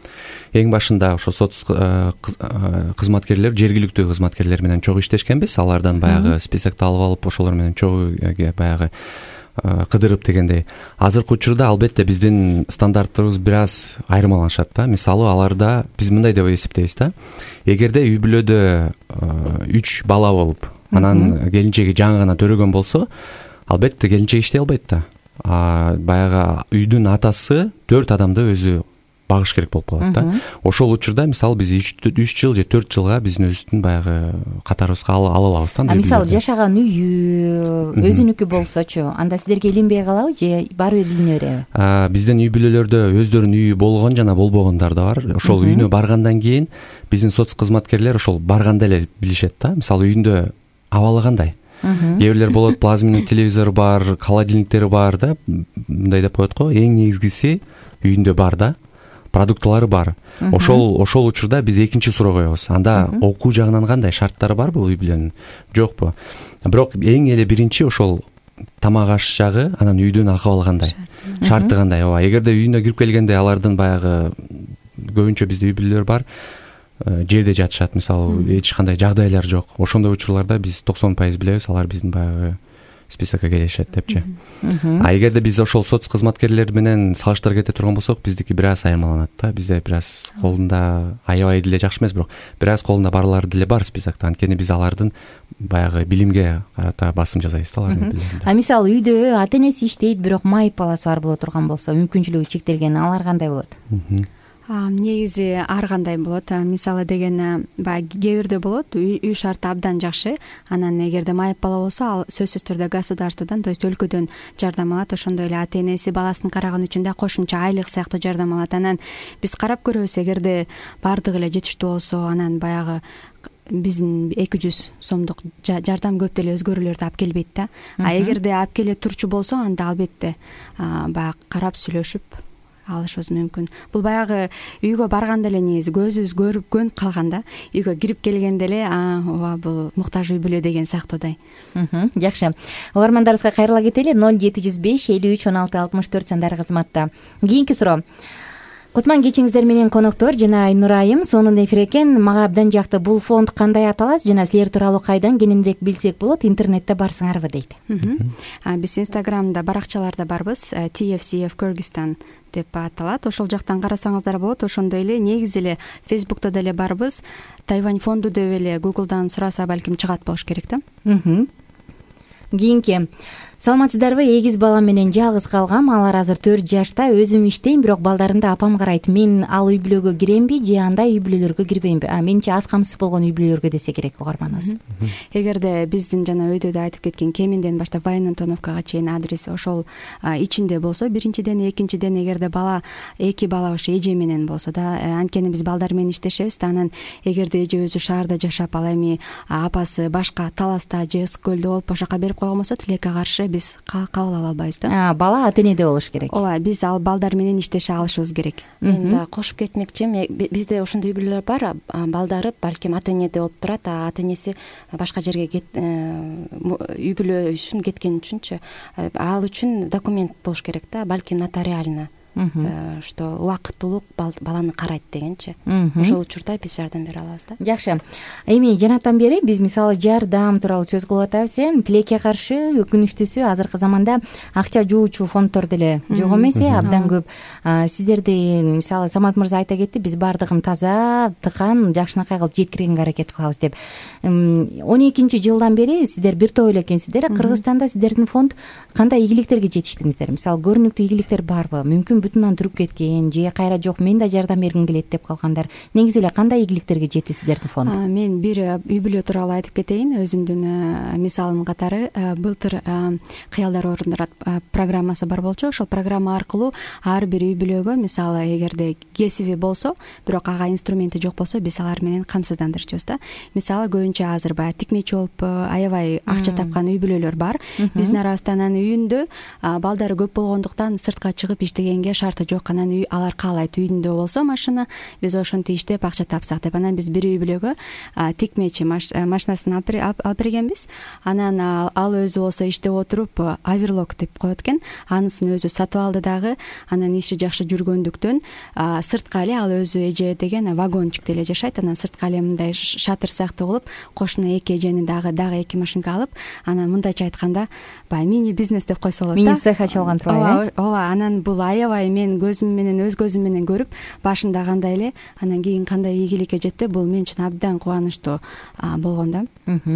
эң башында ошо соц кызматкерлер, жергиликтүү кызматкерлер менен чогуу иштешкенбиз. Алардан баягы списокду алып алып ошолор менен чогуу баягы кыдырып дегендей. Азыркы учурда албетте биздин стандартыбыз бир аз айырмаланышат да. Мисалы аларда биз мындай деп эсептейбиз да. Эгерде үй бүлөдө 3 бала болуп, анан келинчеги жаңы гана төрөгөн болсо, албетте келинчек иштей албайт да. Баягы үйдүн атасы 4 адамды өзү багыш керек болуп калат да. Ошол учурда мисалы биз 3 жыл же 4 жылга биздин өзүбүздүн баягы катарыбызга ала алабыз да. Мисалы жашаган үйү өзүнүкү болсочу, анда силерге илинбей калабы же баары бир илине береби? Биздин үй бүлөлөрдө өздөрүнүн үйү болгон жана болбогондар да бар. Ошол үйүнө баргандан кийин биздин соц кызматкерлер ошол барганда эле билишет да. Мисалы үйүндө абалы кандай. Кээ бирлер болот, плазменный телевизор бар, холодильниктери бар да, мындай деп коет го. Эң негизгиси үйүндө бар да, продуктылары бар. Ошол учурда биз экинчи суроо коебуз. Анда окуу жагынан кандай, шарттары барбы үй бүлөнүн? Жокпу? Бирок эң эле биринчи ошол тамак аш жагы, анан үйдүн акыбалы кандай, шарты кандай. Ооба, эгерде үйүнө кирип келгенде алардын баягы көбүнчө бизде үй бүлөлөр бар, жерде жатышат, мисалы эч кандай жагдайлар жок. Ошондой учурларда биз 90% билебиз, алар биздин баягы списокко келишет депчи. Эгерде биз ошол соц кызматкерлер менен салыштыра кете турган болсок, биздики бир аз айырмаланат да. Бизде бир аз колунда аябай деле жакшы эмес, бирок бир аз колунда барлары деле бар списокто. Анткени биз алардын баягы билимге карата басым жасайбыз да алардын билимине. Мисалы үйдө ата энеси иштейт, бирок майып баласы бар боло турган болсо, мүмкүнчүлүгү чектелген, алар кандай болот? Негизи ар кандай болот. Мисалы деген баягы кээ бирде болот, үй шарты абдан жакшы. Анан эгерде майып бала болсо, ал сөзсүз түрдө государстводон, то есть өлкөдөн жардам алат. Ошондой эле ата энеси баласын караган үчүн да кошумча айлык сыяктуу жардам алат. Анан биз карап көрөбүз, эгерде баардыгы эле жетиштүү болсо, анан баягы биздин 200 сомдук жардам көп деле өзгөрүүлөрдү алып келбейт да. Эгерде алып келе турчу болсо, анда албетте баягы карап сүйлөшүп алышыбыз мүмкүн. Бул баягы үйгө барганда эле негизи көзүбүз көрүп көнүп калганда, үйгө кирип келгенде эле ооба бул муктаж үй бүлө деген сыяктуудай. Жакшы. Угармандарыбызга кайрыла кетели. 0705 53 16 64 сандары кызматта. Кийинки суроо. Кутман кечиңиздер менен коноктор жана Айнур айым, сонун эфир экен. Мага абдан жакты. Бул фонд кандай аталат жана силер тууралуу кайдан кененирээк билсек болот? Интернетте барсыңарбы дейт. Биз Инстаграмда баракчаларда барбыз. TFCF Kyrgyzstan деп аталат. Ошол жактан карасаңыздар болот. Ошондой эле негизи эле Фейсбукта деле барбыз. Тайвань фонду деп эле Google'дан сураса балким чыгат болуш керек да. Кийинки. Саламатсыздарбы? Эгиз балам менен жалгыз калгам. Алар азыр 4 жашта. Өзүм иштейм, бирок балдарымды апам карайт. Мен ал үй бүлөгө киремби же андай үй бүлөлөргө кирбеймби? Менимче аз камсыз болгон үй бүлөлөргө десе керек угарманыбыз. Эгерде биздин жана өйдө да айтып кеткен Кеминден баштап Вайнантоновкага чейин адреси ошол ичинде болсо, биринчиден, экинчиден эгерде бала, 2 бала ошо эже менен болсо да, анткени биз балдар менен иштешебиз да. Анан эгерде эже өзү шаарда жашап, ал эми апасы башка Таласта же Ысык көлдө болуп ошока берип койгон болсо, тилекке каршы биз кабыл ала албайбыз да. Бала ата энеде болуш керек. Ооба, биз ал балдар менен иштеше алышыбыз керек. Мен да кошуп кетмекчимин. Бизде ошондой үй бүлөлөр бар, балдары балким ата энеде болуп турат, ата энеси башка жерге үй бүлө үчүн кеткен үчүнчү, ал үчүн документ болуш керек да, балким нотариально, что убакыттуулук баланы карайт дегенчи. Ошол учурда биз жардам бере алабыз да. Жакшы. Эми жанатан бери биз мисалы жардам тууралуу сөз кылып атабыз. Тилекке каршы өкүнүчтүүсү азыркы заманда акча жуучу фонддор деле жок эмес, абдан көп. Сиздерди мисалы Самат мырза айта кетти, биз баардыгын таза, тыкан, жакшынакай кылып жеткиргенге аракет кылабыз деп. 12-жылдан бери сиздер бир топ эле экенсиздер. Кыргызстанда сиздердин фонд кандай ийгиликтерге жетиштиңиздер? Мисалы көрүнүктүү ийгиликтер барбы? Мүмкүн бүтүнөн туруп кеткен же кайра жок, мен да жардам бергим келет деп калгандар. Негизи эле кандай ийгиликтерге жетти сиздердин фонд? Мен бир үй бүлө тууралуу айтып кетейин. Өзүмдүн мисалым катары былтыр кыялдар орундурат программасы бар болчу. Ошол программа аркылуу ар бир үй бүлөгө, мисалы эгерде кесиби болсо, бирок ага инструменти жок болсо, биз алар менен камсыздандырчубуз да. Мисалы көбүнчө азыр баягы тикмечи болуп аябай акча тапкан үй бүлөлөр бар. Биздин арабыздан үйүндө балдары көп болгондуктан сыртка чыгып иштегенге шарты жок, анан алар каалайт үйүндө болсо машина биз ошентип иштеп акча тапсак деп. Анан биз бир үй бүлөгө тикмечи машинасын алып бергенбиз. Анан ал өзү болсо иштеп отуруп оверлок деп коет экен, анысын өзү сатып алды дагы. Анан иши жакшы жүргөндүктөн сырткы эле ал өзү эже деген вагончикте эле жашайт. Анан сырткы эле мындай шатыр сыяктуу кылып, кошуна эки эжени дагы 2 машинка алып, анан мындайча айтканда баягы мини бизнес деп койсо болот да. Мини цех ачып алган турбайбы? Ооба, анан бул аябай мен көзүм менен, өз көзүм менен көрүп, башында кандай эле, анан кийин кандай ийгиликке жетти, бул мен үчүн абдан кубанычтуу болгон да.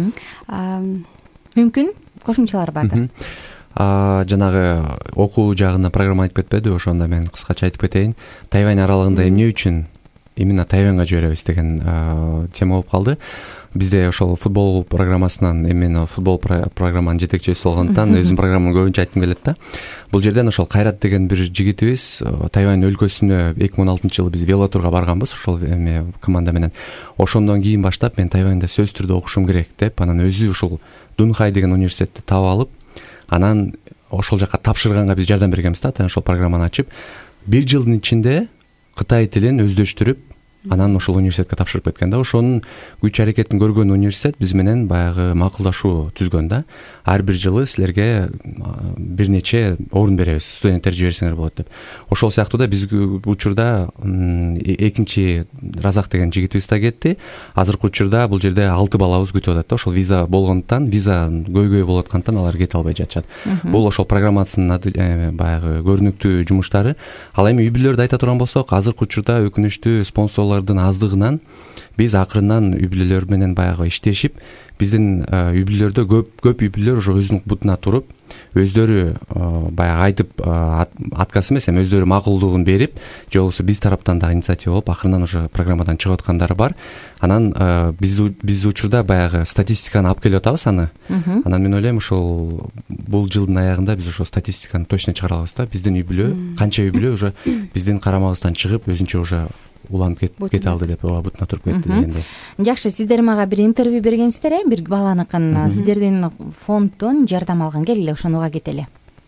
Мүмкүн кошумчалар бардыр. Жанагы окуу жагына программа айтып кетпеди, ошондо мен кыскача айтып кетейин. Тайвань аралыгында эмне үчүн именно Тайваньга жиберебиз деген тема болуп калды. Бизде ошол футбол программасынан эмне футбол программанын жетекчиси болгондуктан өзүмдүн программаны көбүнчө айткым келет да. Бул жерден ошол Кайрат деген бир жигитибиз Тайвань өлкөсүнө 2016-жылы биз велотурга барганбыз ошол команда менен. Ошондон кийин баштап мен Тайваньда сөзсүз түрдө окушум керек деп, анан өзү ушул Дунхай деген университетти таап алып, анан ошол жака тапшырганга биз жардам бергенбиз да. Ошол программаны ачып, 1 жылдын ичинде Кытай тилин өздөштүрүп, анан ошол университетке тапшырып кеткен да. Ошонун күч аракетин көргөн университет биз менен баягы макулдашуу түзгөн да. Ар бир жылы силерге бир нече орун беребиз, студенттер жиберсеңер болот деп. Ошол сыяктуу да биз учурда экинчи Разак деген жигитибиз да кетти. Азыркы учурда бул жерде 6 балабыз күтүп атат да. Ошол виза болгондуктан, виза көйгөй болуп аткандыктан алар кете албай жатышат. Бул ошол программасынын баягы көрүнүктүү жумуштары. Ал эми үй бүлөлөрдү айта турган болсок, азыркы учурда өкүнүчтүү спонсорлордун аздыгынан биз акырындан үй бүлөлөр менен баягы иштешип, биздин үй бүлөлөрдө көп үй бүлөлөр ошо өзүнүн бутуна туруп, өздөрү баягы айтып отказ эмес, эми өздөрү макулдугун берип, же болбосо биз тараптан дагы инициатива болуп, акырындан ошо программадан чыгып аткандары бар. Анан биз учурда баягы статистиканы алып келип атабыз аны. Анан мен ойлойм, ошол бул жылдын аягында биз ошо статистиканы точно чыгара алабыз да. Биздин үй бүлө, канча үй бүлө уже биздин карамабыздан чыгып, өзүнчө уже уланып кете алды деп, бутуна туруп кетти дегендей. Жакшы, сиздер мага бир интервью бергенсиздер, бир баланыкын сиздердин фонддон жардам алган. Келгиле, ошону уга кетели.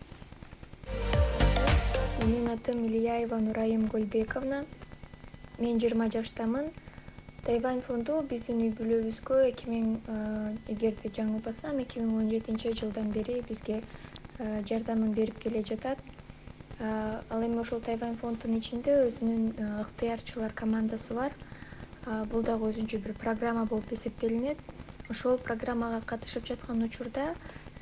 Менин атым Ильяева Нурайым Гөлбековна. Мен 20 жаштамын. Тайвань фонду биздин үй бүлөбүзгө эгерде жаңылбасам 2017 жылдан бери бизге жардамын берип келе жатат. Ал эми ошол Тайвань фондунун ичинде өзүнүн ыктыярчылар командасы бар. Бул дагы өзүнчө бир программа болуп эсептелинет. Ошол программага катышып жаткан учурда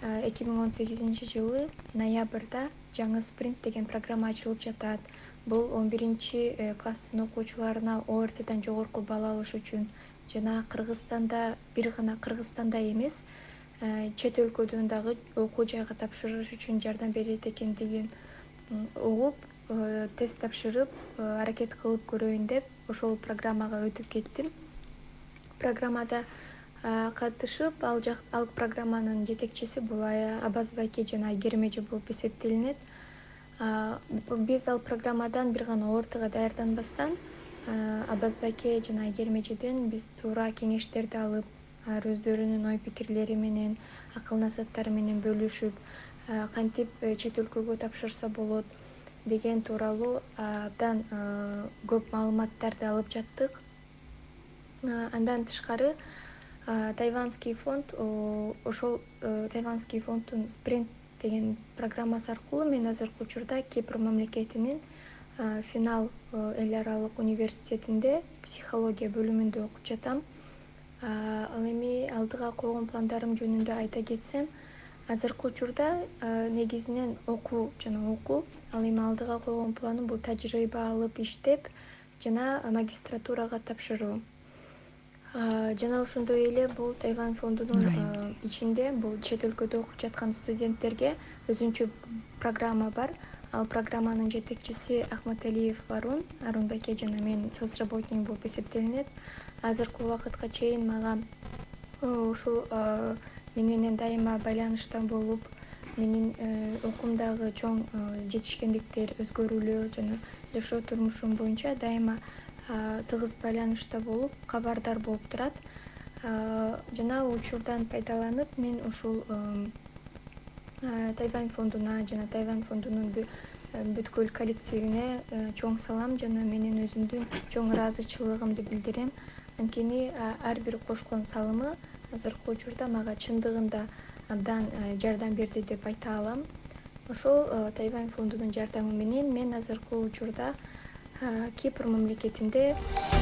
2018 жылы ноябрда жаңы спринт деген программа ачылып жатат. Бул 11 класстын окуучуларына ОРТдан жогорку балл алыш үчүн жана Кыргызстанда, бир гана Кыргызстанда эмес, чет өлкөдөн дагы окуу жайга тапшырыш үчүн жардам берет экендигин угуп, тест тапшырып, аракет кылып көрөйүн деп ошол программага өтүп кеттим. Программада катышып, ал программанын жетекчиси бул Абазбайке жана Айгерим эже болуп эсептелинет. Биз ал программадан бир гана ортого даярданбастан Абазбайке жана Айгерим эжеден биз туура кеңештерди алып, алар өздөрүнүн ой пикирлери менен, акыл насаттары менен бөлүшүп, кантип чет өлкөгө тапшырса болот деген тууралуу абдан көп маалыматтарды алып жаттык. Андан тышкары Тайванский фонд, ошол Тайванский фонддун спринт деген программасы аркылуу мен азыркы учурда Кипр мамлекетинин Финал эл аралык университетинде психология бөлүмүндө окуп жатам. Ал эми алдыга койгон пландарым жөнүндө айта кетсем, азыркы учурда негизинен окуу. Ал эми алдыга койгон планым бул тажрыйба алып иштеп жана магистратурага тапшыруу. Жана ошондой эле бул Тайвань фондунун ичинде бул чет өлкөдө окуп жаткан студенттерге өзүнчө программа бар. Ал программанын жетекчиси Ахматалиев Арунбайке жана мен соцработник болуп эсептелинет. Азыркы убакытка чейин мага ушул мен менен дайыма байланышта болуп, менин окуумдагы чоң жетишкендиктер, өзгөрүүлөр жана жашоо турмушум боюнча дайыма тыгыз байланышта болуп, кабардар болуп турат. Жана учурдан пайдаланып, мен ушул Тайвань фондуна жана Тайвань фондунун бүткүл коллективине чоң салам жана менин өзүмдүн чоң ыраазычылыгымды билдирем. Анткени ар бир кошкон салымы азыркы учурда мага чындыгында абдан жардам берди деп айта алам. Ошол Тайвань фондунун жардамы менен мен азыркы учурда Кипр мамлекетинде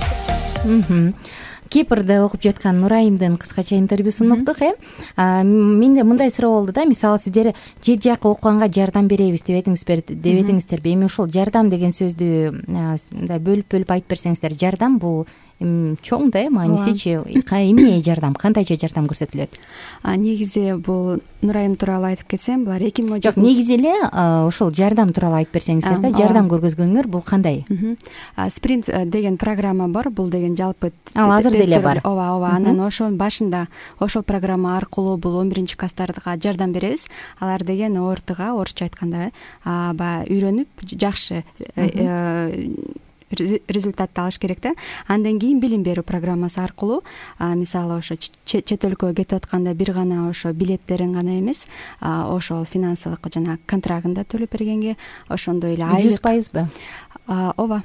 Кипрде окуп жаткан Нурайымдын кыскача интервьюсун уктук. Менде мындай суроо болду да, мисалы сиздер жет жакка окуганга жардам беребиз дебедиңиздерби? Эми ошол жардам деген сөздү мындай бөлүп айтып берсеңиздер. Жардам бул чоң да, маанисичи эмне жардам, кантайча жардам көрсөтүлөт? Негизи бул Нурайым тууралуу айтып кетсем, булар 2017. Жок, негизи эле ошол жардам тууралуу айтып берсеңиздер да, жардам көргөзгөнүңөр бул кандай? Спринт деген программа бар, бул деген жалпы ал азыр деле бар. Ооба. Анан ошонун башында ошол программа аркылуу бул 11 класстарга жардам беребиз. Алар деген ОРТга, орусча айтканда, баягы үйрөнүп жакшы результатты алыш керек да. Андан кийин билим берүү программасы аркылуу, мисалы ошо чет өлкөгө кетип атканда бир гана ошо билеттерин гана эмес, ошол финансылык жана контрагын да төлөп бергенге, ошондой эле 100%бы? Ооба,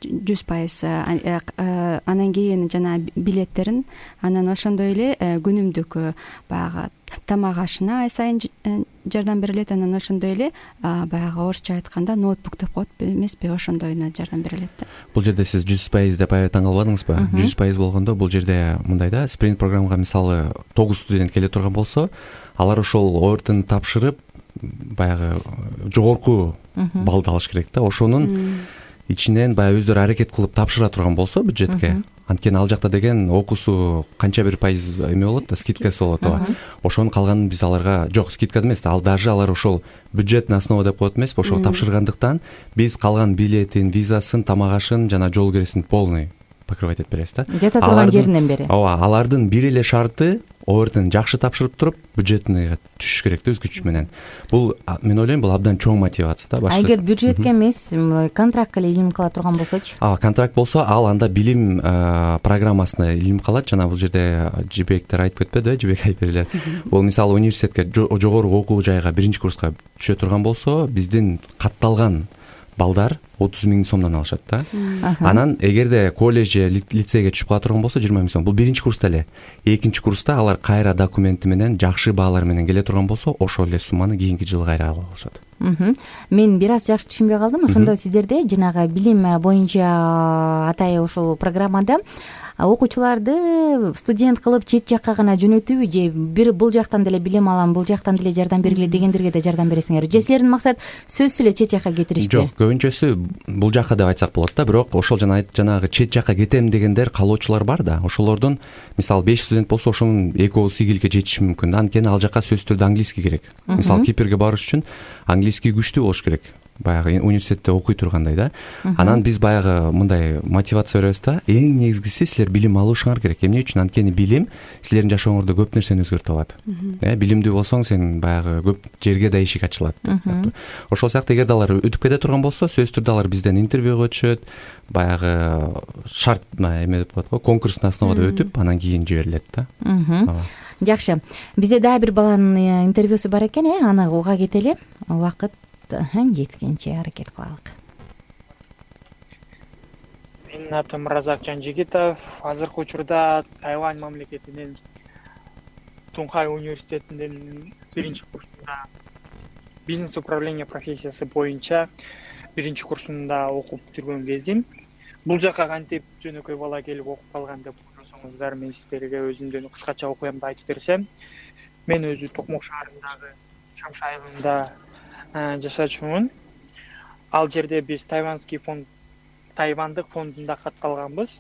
100%. Анан кийин жана билеттерин, анан ошондой эле күнүмдүк баягы тамак ашына ай сайын жардам берилет. Анан ошондой эле баягы орусча айтканда ноутбук деп коет эмеспи, ошондойуна жардам берилет да. Бул жерде сиз 100% деп аябай таң калбадыңызбы? 100% болгондо бул жерде мындай да, спринт программага мисалы 9 студент келе турган болсо, алар ошол ОРТын тапшырып баягы жогорку баллды алыш керек да. Ошонун ичинен баягы өздөрү аракет кылып тапшыра турган болсо бюджетке, анткени ал жакта деген окуусу канча бир пайыз эме болот да, скидкасы болот. Ошонун калганын биз аларга, жок, скидка эмес да, ал даже алар ошол бюджетный основа деп коет эмеспи, ошол тапшыргандыктан биз калган билетин, визасын, тамак ашын жана жол киресин полный покрывать этип беребиз да. Жата турган жеринен бери. Ооба, алардын бир эле шарты ОРТын жакшы тапшырып туруп, бюджетныйга түшүш керек да өз күчү менен. Бул мен ойлойм, бул абдан чоң мотивация да. Эгер бюджетке эмес, контрактка эле илим кала турган болсочу? Контракт болсо, ал анда билим программасына илим калат. Жана бул жерде Жибектер айтып кетпеди, Жибек Айберлер. Бул мисалы университетке, жогорку окуу жайга 1-курска түшө турган болсо, биздин катталган балдар 30 000 сомдон алышат да. Анан эгерде колледж же лицейге түшүп кала турган болсо 20 000 сом. Бул 1-курста эле. 2-курста алар кайра документи менен, жакшы баалар менен келе турган болсо, ошол эле сумманы кийинки жылы кайра ала алышат. Мен бир аз жакшы түшүнбөй калдым. Ошондо сиздерде жанагы билим боюнча атайы ошол программада окуучуларды студент кылып чет жакка гана жөнөтүүбү, же бир бул жактан деле билим алам, бул жактан деле жардам бергиле дегендерге да жардам бересиңерби? Же силердин максат сөзсүз эле чет жакка кетиришпи? Жок, көбүнчөсү бул жакка деп айтсак болот да, бирок ошол жанагы чет жакка кетем дегендер калоочулар бар да. Ошолордун мисалы 5 студент болсо, ошонун 2-оосу игиликке жетиши мүмкүн да. Анткени ал жакка сөзсүз түрдө английский керек. Мисалы Кипрге барыш үчүн английский күчтүү болуш керек. Баягы университетте окуй тургандай да. Анан биз баягы мындай мотивация беребиз да. Эң негизгиси силер билим алышыңар керек. Эмне үчүн? Анткени билим силердин жашооңордо көп нерсени өзгөртүп алат. Билимдүү болсоң, сен баягы көп жерге да ишик ачылат. Ошол сыяктуу эгерде алар өтүп кете турган болсо, сөзсүз түрдө алар бизден интервьюга өтүшөт. Баягы шарт эме деп коет го, конкурстун основада өтүп, анан кийин жиберилет да. Жакшы. Бизде дагы бир баланын интервьюсу бар экен, аны уга кетели. Убакыт жеткенче аракет кылалык. Менин атым Разак Жанжигитов. Азыркы учурда Тайвань мамлекетинин Тунхай университетинин 1-курсунда бизнес управление профессиясы боюнча 1-курсунда окуп жүргөн кезим. Бул жака кантип жөнөкөй бала келип окуп калган деп ойлосоңуздар, мен сиздерге өзүмдүн кыскача окуямды айтып берсем. Мен өзү Токмок шаарындагы Шамшы айылында жашачумун. Ал жерде биз Тайвандык фондунда катталганбыз.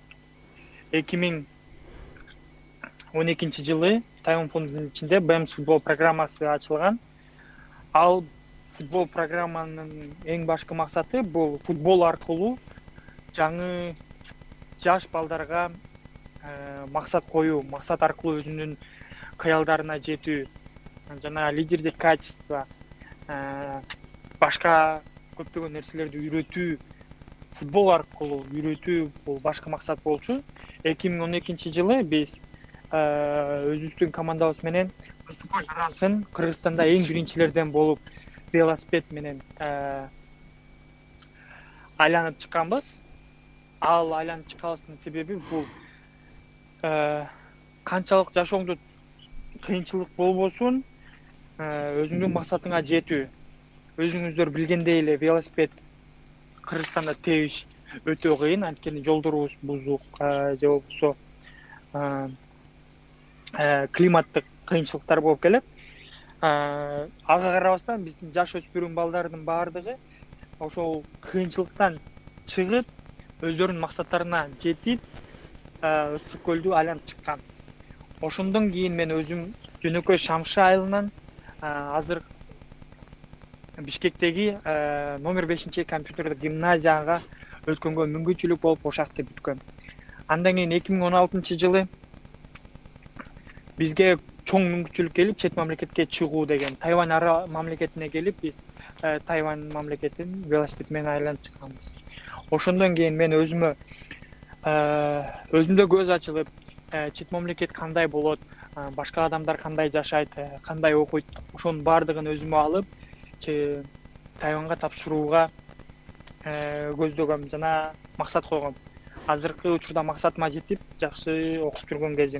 2012 жылы Тайвань фондунун ичинде БМС футбол программасы ачылган. Ал футбол программанын эң башкы максаты бул футбол аркылуу жаңы жаш балдарга максат коюу, максат аркылуу өзүнүн кыялдарына жетүү, жана лидердик качество, башка көптөгөн нерселерди үйрөтүү, футбол аркылуу үйрөтүү бул башкы максат болчу. 2012 жылы биз өзүбүздүн командабыз менен Кыргызстанда эң биринчилерден болуп велосипед менен айланып чыкканбыз. Ал айланып чыкканыбыздын себеби бул канчалык жашооңдо кыйынчылык болбосун, өзүңдүн максатыңа жетүү. Өзүңүздөр билгендей эле велосипед Кыргызстанда тебиш өтө кыйын, анткени жолдорубуз бузук, же болбосо климаттык кыйынчылыктар болуп келет. Ага карабастан биздин жаш өспүрүм балдардын баардыгы ошол кыйынчылыктан чыгып, өздөрүнүн максаттарына жетип, ысык көлдү айланып чыккан. Ошондон кийин мен өзүм жөнөкөй Шамшы айылынан азыр Бишкектеги номер 5 компьютердик гимназияга өткөнгө мүмкүнчүлүк болуп ошол жакта бүткөм. Андан кийин 2016 жылы бизге чоң мүмкүнчүлүк келип, чет мамлекетке чыгуу деген. Тайвань арал мамлекетине келип, биз Тайвань мамлекетин велосипед менен айланып чыкканбыз. Ошондон кийин мен өзүмдө көз ачылып, чет мамлекет кандай болот, башка адамдар кандай жашайт, кандай окуйт, ошонун баардыгын өзүмө алып, Тайваньга тапшырууга көздөгөм жана максат койгом. Азыркы учурда максатыма жетип, жакшы окуп жүргөн кезим.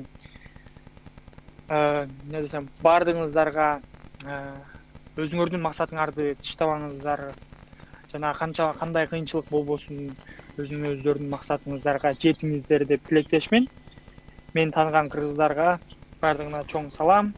Не десем, баардыгыңыздарга өзүңөрдүн максатыңарды тыштабаңыздар, жана кандай кыйынчылык болбосун, өзүңөрдүн максатыңыздарга жетиңиздер деп тилектешмин. Мен тааныган кыргыздарга баардыгына чоң салам.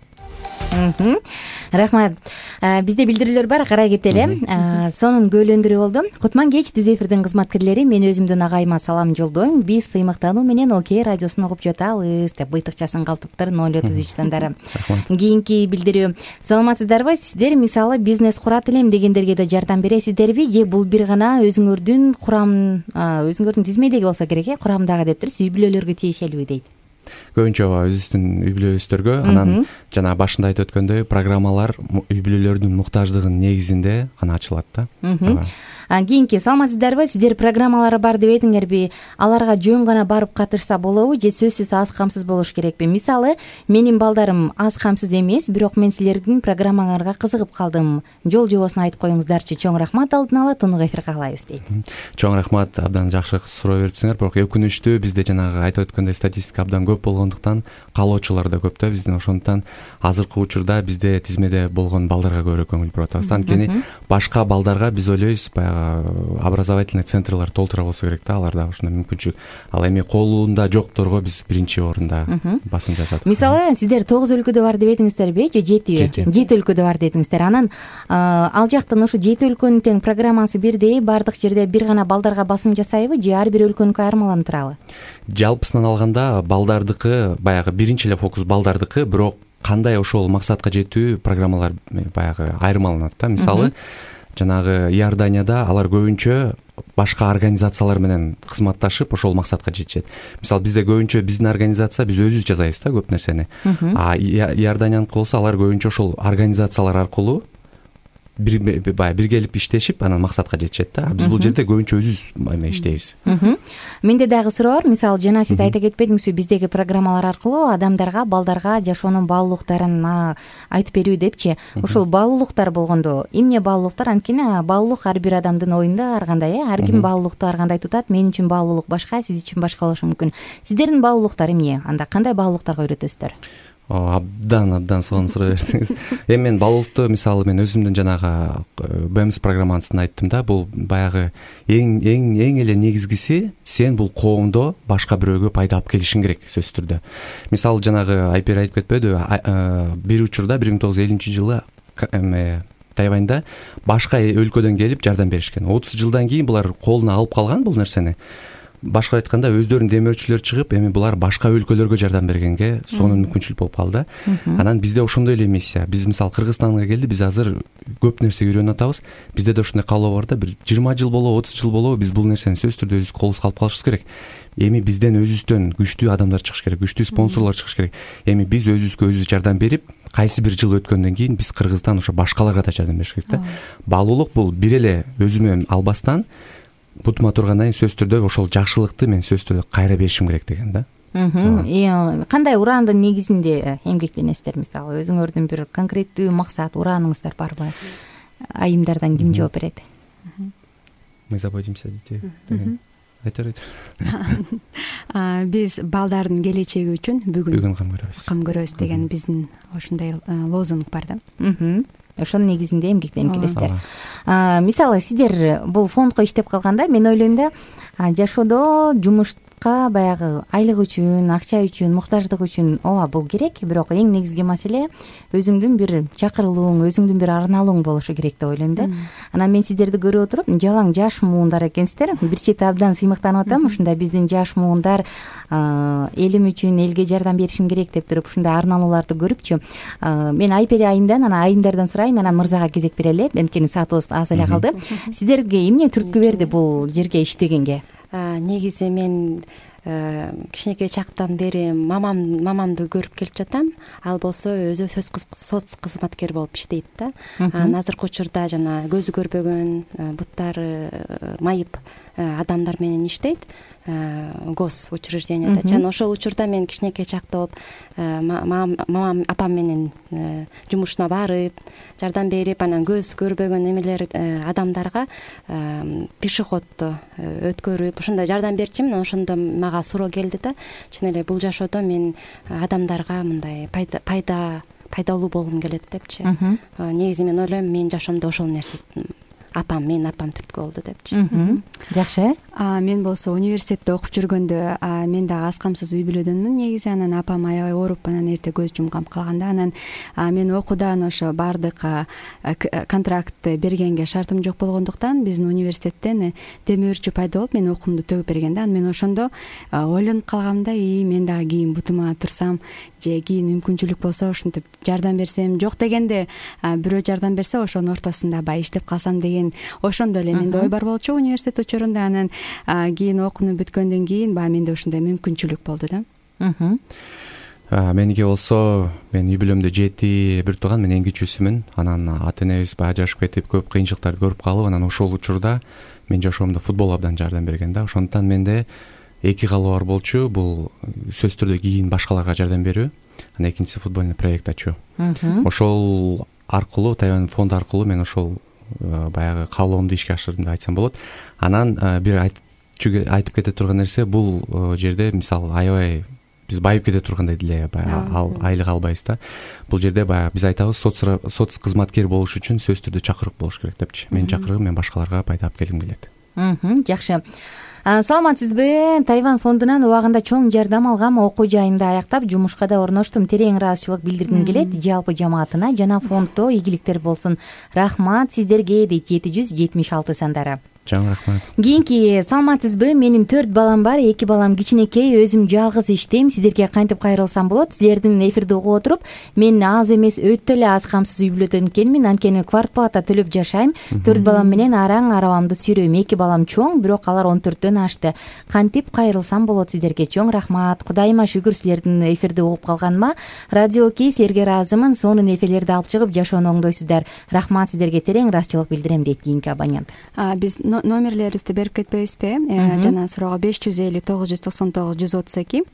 Рахмат. Бизде билдирүүлөр бар, карай кетели. Сонун көйлөндүрүү болду. Кутман кеч түз эфирдин кызматкерлери, мен өзүмдүн агайыма салам жолдойм. Биз сыймыктануу менен Окей радиосун угуп жатабыз деп быйтыкчасын калтыптыр 033 сандары. Кийинки билдирүү. Саламатсыздарбы? Сиздер мисалы бизнес курат элем дегендерге да жардам бересиздерби же бул бир гана өзүңөрдүн өзүңөрдүн тизмедеги болсо керек, курамдагы дептир, үй бүлөлөргө тиешелүүбү дейт. Көбүнчө өзүбүздүн үй бүлөбүздөргө, анан жана башында айтып өткөндөй, программалар үй бүлөлөрдүн муктаждыгынын негизинде гана ачылат да. Кийинки, саламатсыздарбы? Сиздер программалары бар деп этиңерби? Аларга жөн гана барып катышса болобу же сөзсүз аз камсыз болуш керекпи? Мисалы, менин балдарым аз камсыз эмес, бирок мен силердин программаңарга кызыгып калдым. Жол жобосун айтып коюңуздарчы. Чоң рахмат, алдын ала тунук эфирге каалайбыз дейт. Чоң рахмат, абдан жакшы суроо берипсиңер, бирок өкүнүчтүү бизде жанагы айтып өткөндөй статистика абдан көп болгондуктан каалоочулар да көп да биздин. Ошондуктан азыркы учурда бизде тизмеде болгон балдарга көбүрөөк көңүл буруп атабыз. Анткени башка балдарга биз ойлойбуз, баягы образовательный центрлар толтура болсо керек да, аларда ушундай мүмкүнчүлүк. Ал эми колунда жокторго биз биринчи орунда басым жасадык. Мисалы, сиздер 9 өлкөдө бар деп этиңиздерби же 7? 7 өлкөдө бар дедиңиздер. Анан ал жактан ушу 7 өлкөнүн тең программасы бирдей, бардык жерде бир гана балдарга басым жасайбы же ар бир өлкөнүкү айырмаланып турабы? Жалпысынан алганда балдардыкы баягы биринчи эле фокус балдардыкы, бирок кандай ошол максатка жетүү программалар баягы айырмаланат да. Мисалы, жанагы Иорданияда алар көбүнчө башка организациялар менен кызматташып ошол максатка жетишет. Мисалы, бизде көбүнчө биздин организация, биз өзүбүз жасайбыз да көп нерсени. Иорданияныкы болсо алар көбүнчө ошол организациялар аркылуу биргелип иштешип, анан максатка жетишет да. Биз бул жерде көбүнчө өзүбүз иштейбиз. Менде дагы суроо бар. Мисалы, жана сиз айта кетпедиңизби, биздеги программалар аркылуу адамдарга, балдарга жашоонун баалуулуктарын айтып берүү депчи. Ушул баалуулуктар болгондо, эмне баалуулуктар? Анткени баалуулук ар бир адамдын оюнда ар кандай, ар ким баалуулукту ар кандай тутат. Мен үчүн баалуулук башка, сиз үчүн башка болушу мүмкүн. Сиздердин баалуулуктар эмне? Анда кандай баалуулуктарга үйрөтөсүздөр? Абдан сонун суроо бердиңиз. Эми мен баалуулукту, мисалы, мен өзүмдүн жанагы БМС программасын айттым да, бул баягы эң эле негизгиси, сен бул коомдо башка бирөөгө пайда алып келишиң керек, сөзсүз түрдө. Мисалы, жанагы Айпер айтып кетпеди, бир учурда 1950-жылы Тайваньда башка өлкөдөн келип жардам беришкен. 30 жылдан кийин булар колуна алып калган бул нерсени. Башка айтканда, өздөрүнүн демөөрчүлөр чыгып, эми булар башка өлкөлөргө жардам бергенге сонун мүмкүнчүлүк болуп калды. Анан бизде ошондой эле миссия. Биз мисалы Кыргызстанга келди, биз азыр көп нерсе үйрөнүп атабыз. Бизде да ушундай каалоо бар да, бир 20 жыл болобу, 30 жыл болобу, биз бул нерсени сөзсүз түрдө өзүбүз колубузга алып калышыбыз керек. Эми бизден өзүбүздөн күчтүү адамдар чыгыш керек, күчтүү спонсорлор чыгыш керек. Эми биз өзүбүзгө өзүбүз жардам берип, кайсы бир жыл өткөндөн кийин биз Кыргызстан ошо башкаларга да жардам бериш керек да. Баалуулук бул бир эле өзүмө албастан, бутума тургандан кийин сөзсүз түрдө ошол жакшылыкты мен сөзсүз түрдө кайра беришим керек деген да. Кандай ураандын негизинде эмгектенесиздер? Мисалы, өзүңөрдүн бир конкреттүү максат, урааныңыздар барбы? Айымдардан ким жооп берет? Мы заботимся о детях деген айтор. Биз балдардын келечеги үчүн бүгүн кам көрөбүз деген биздин ошондой лозунг бар да. Ошонун негизинде эмгектенип келесиздер. Мисалы сиздер бул фондко иштеп калганда мен ойлойм да жашоодо жумушка баягы айлык үчүн, акча үчүн, муктаждык үчүн ооба бул керек, бирок эң негизги маселе өзүңдүн бир чакырылууң, өзүңдүн бир арналууң болушу керек деп ойлойм да. Анан мен сиздерди көрүп отуруп, жалаң жаш муундар экенсиздер. Бир чети абдан сыймыктанып атам. Ушундай биздин жаш муундар элим үчүн, элге жардам беришим керек деп туруп ушундай арналууларды көрүпчү. Мен Айпери айымдан, анан айымдардан сурайын, анан мырзага кезек берели. Анткени саатыбыз аз эле калды. Сиздерге эмне түрткү берди бул жерге иштегенге? Негизи мен кичинекей чактан бери мамамды көрүп келип жатам. Ал болсо өзү соц кызматкер болуп иштейт да. Азыркы учурда жана көзү көрбөгөн, буттары майып адамдар менен иштейт. Гос учрежденияда. Жана ошол учурда мен кичинекей чакта болуп мамам апам менен жумушуна барып, жардам берип, анан көз көрбөгөн эмелер адамдарга пешеходду өткөрүп, ошондой жардам берчимин. Ошондо мага суроо келди да, чын эле бул жашоодо мен адамдарга мындай пайдалуу болгум келет депчи. Негизи мен ойлойм, мен жашоомдо ошол нерсе менин апам түрткү болду депчи. Жакшы. Мен болсо университетте окуп жүргөндө мен дагы аз камсыз үй бүлөдөнмүн негизи. Анан апам аябай ооруп, анан эрте көз жумган калганда, анан мен окуудан ошо баардык контрактты бергенге шартым жок болгондуктан биздин университеттен темир өрчү пайда болуп мен окуумду төгүп берген да. Мен ошондо ойлонуп калгам да, мен дагы кийин бутума турсам же кийин мүмкүнчүлүк болсо ушинтип жардам берсем, жок дегенде бирөө жардам берсе ошонун ортосунда баягы иштеп калсам деген ошондо эле менде ой бар болчу университет учурунда. Анан кийин окууну бүткөндөн кийин баягы менде ошондой мүмкүнчүлүк болду да. Меники болсо мен үй бүлөмдө 7 бир тууган, мен эң кичүүсүмүн. Анан ата энебиз баягы жашып кетип, көп кыйынчылыктарды көрүп калып, анан ошол учурда мен жашоомдо футбол абдан жардам берген да. Ошондуктан менде эки каалоо бар болчу. Бул сөзсүз түрдө кийин башкаларга жардам берүү, анан экинчиси футбольный проект ачуу. Ошол аркылуу, Тайвань фонду аркылуу мен ошол баягы каалоомду ишке ашырдым деп айтсам болот. Анан бир айтып кете турган нерсе, бул жерде мисалы аябай биз байып кете тургандай деле баягы айлык албайбыз да. Бул жерде баягы биз айтабыз, соц кызматкер болуш үчүн сөзсүз түрдө чакырык болуш керек депчи. Менин чакырыгым мен башкаларга пайда алып келгим келет. Жакшы. Саламатсызбы? Тайвань фондунан убагында чоң жардам алгам, окуу жайымды аяктап, жумушка да орноштум. Терең ыраазычылык билдиргим келет жалпы жамаатына жана фонддо ийгиликтер болсун. Рахмат сиздерге дейт 776 сандары. Чоң рахмат. Кийинки саламатсызбы? Менин 4 балам бар, 2 балам кичинекей, өзүм жалгыз иштейм. Сиздерге кантип кайрылсам болот? Силердин эфирди угуп отуруп, мен аз эмес өтө эле аз камсыз үй бүлөдөн экенмин. Анткени квартплата төлөп жашайм. 4 балам менен араң арабамды сүйрөйм. 2 балам чоң, бирок алар 14 ашты. Кантип кайрылсам болот сиздерге? Чоң рахмат. Кудайыма шүгүр силердин эфирди угуп калганыма. Радио Окей, силерге ыраазымын. Сонун эфирлерди алып чыгып жашоону оңдойсуздар. Рахмат сиздерге, терең ыраазычылык билдирем дейт кийинки абонент. Биз номерлерибизди берип кетпейбизби? Жана суроого 550 999 132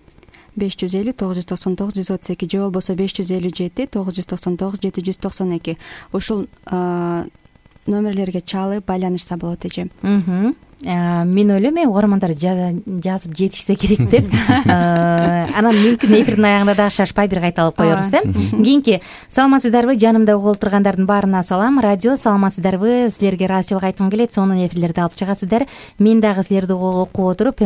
550 999 132 же болбосо 557 999 792 ушул номерлерге чалып байланышса болот эже. Мен ойлойм, угармандар жазып жетишсе керек деп. Анан мүмкүн эфирдин аягында дагы шашпай бир кайталап коебуз да. Кийинки саламатсыздарбы? Жанымда угуп тургандардын баарына салам. Радио саламатсыздарбы? Силерге ыраазычылык айткым келет. Сонун эфирлерди алып чыгасыздар. Мен дагы силерди окуп отуруп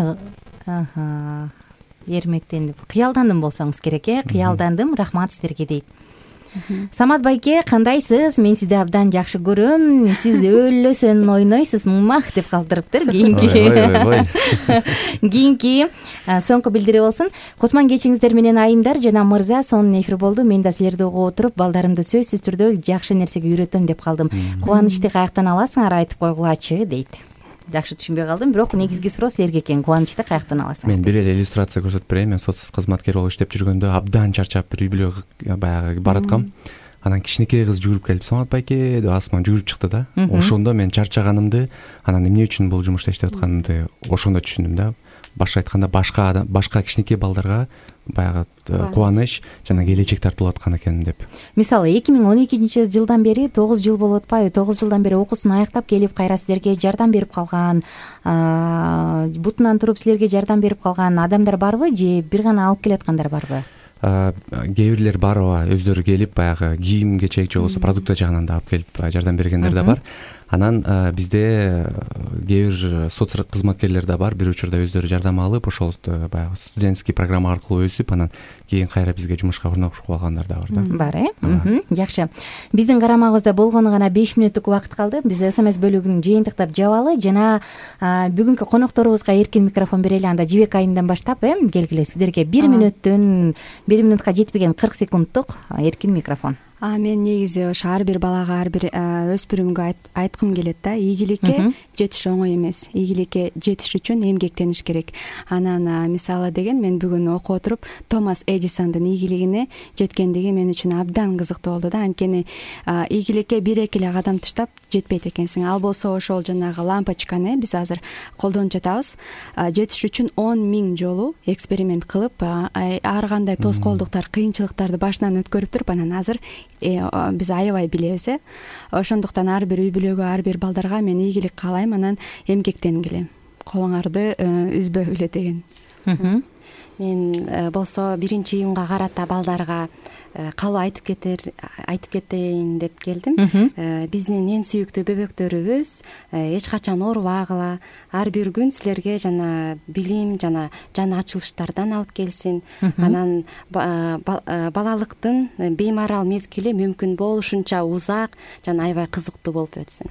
эрмектенип кыялдандым болсоңуз керек, кыялдандым. Рахмат сиздерге дейт. Самат байке, кандайсыз? Мен сизди абдан жакшы көрөм. Сиз өлөсөн ойнойсуз, мах деп калтырыптыр. Кийинки соңку билдирүү болсун. Кутман кечиңиздер менен айымдар жана мырза, сонун эфир болду. Мен да силерди угуп отуруп, балдарымды сөзсүз түрдө жакшы нерсеге үйрөтөм деп калдым. Кубанычты каяктан аласыңар, айтып койгулачы дейт. Жакшы түшүнбөй калдым, бирок негизги суроо силерге экен. Кубанычты каяктан аласың? Мен бир эле иллюстрация көрсөтүп берейин. Мен соцсуз кызматкер болуп иштеп жүргөндө абдан чарчап бир үй бүлөгө баягы бараткам. Анан кичинекей кыз жүгүрүп келип, Самат байке деп астыман жүгүрүп чыкты да. Ошондо мен чарчаганымды, анан эмне үчүн бул жумушта иштеп атканымды ошондо түшүндүм да. башка айтканда башка кичинекей балдарга баягы кубаныч жана келечек тартылып аткан экен деп. Мисалы 2012 жылдан бери 9 жыл болуп атпайбы? 9 жылдан бери окуусун аяктап келип кайра силерге жардам берип калган, бутунан туруп силерге жардам берип калган адамдар барбы же бир гана алып келаткандар барбы? Кээ бирлер бар, өздөрү келип баягы кийим кечек же болбосо продукт жагынан да алып келип жардам бергендер да бар. Анан бизде кээ бир соц кызматкерлер да бар, бир учурда өздөрү жардам алып ошол баягы студенческий программа аркылуу өсүп, анан кийин кайра бизге жумушка орношуп калгандар да бар да. Бар, жакшы. Биздин карамагыбызда болгону гана 5 мүнөттүк убакыт калды. Биз СМС бөлүгүн жыйынтыктап жабалы жана бүгүнкү конокторубузга эркин микрофон берели. Анда Жибек айымдан баштап келгиле сиздерге 1 мүнөткө жетпеген 40 секундтук эркин микрофон. Мен негизи ошо ар бир балага, ар бир өспүрүмгө айткым келет да, ийгиликке жетиш оңой эмес. Ийгиликке жетиш үчүн эмгектениш керек. Анан мисалы деген мен бүгүн окуп отуруп Томас Эдисондун ийгилигине жеткендиги мен үчүн абдан кызыктуу болду да. Анткени ийгиликке 1-2 эле кадам таштап жетпейт экенсиң. Ал болсо ошол жанагы лампочканы биз азыр колдонуп жатабыз. Жетиш үчүн 10 000 жолу эксперимент кылып, ар кандай тоскоолдуктар, кыйынчылыктарды башынан өткөрүп туруп, анан азыр биз аябай билебиз. Ошондуктан ар бир үй бүлөгө, ар бир балдарга мен ийгилик каалайм, анан эмгектенгиле, колуңарды үзбөгүлө деген. Мен болсо 1-июнга карата балдарга калуу айтып кетейин деп келдим. Биздин эң сүйүктүү бөбөктөрүбүз эч качан оорубагыла, ар бир күн силерге жана билим жана жан ачылыштардан алып келсин. Анан балалыктын беймарал мезгили мүмкүн болушунча узак жана аябай кызыктуу болуп өтсүн.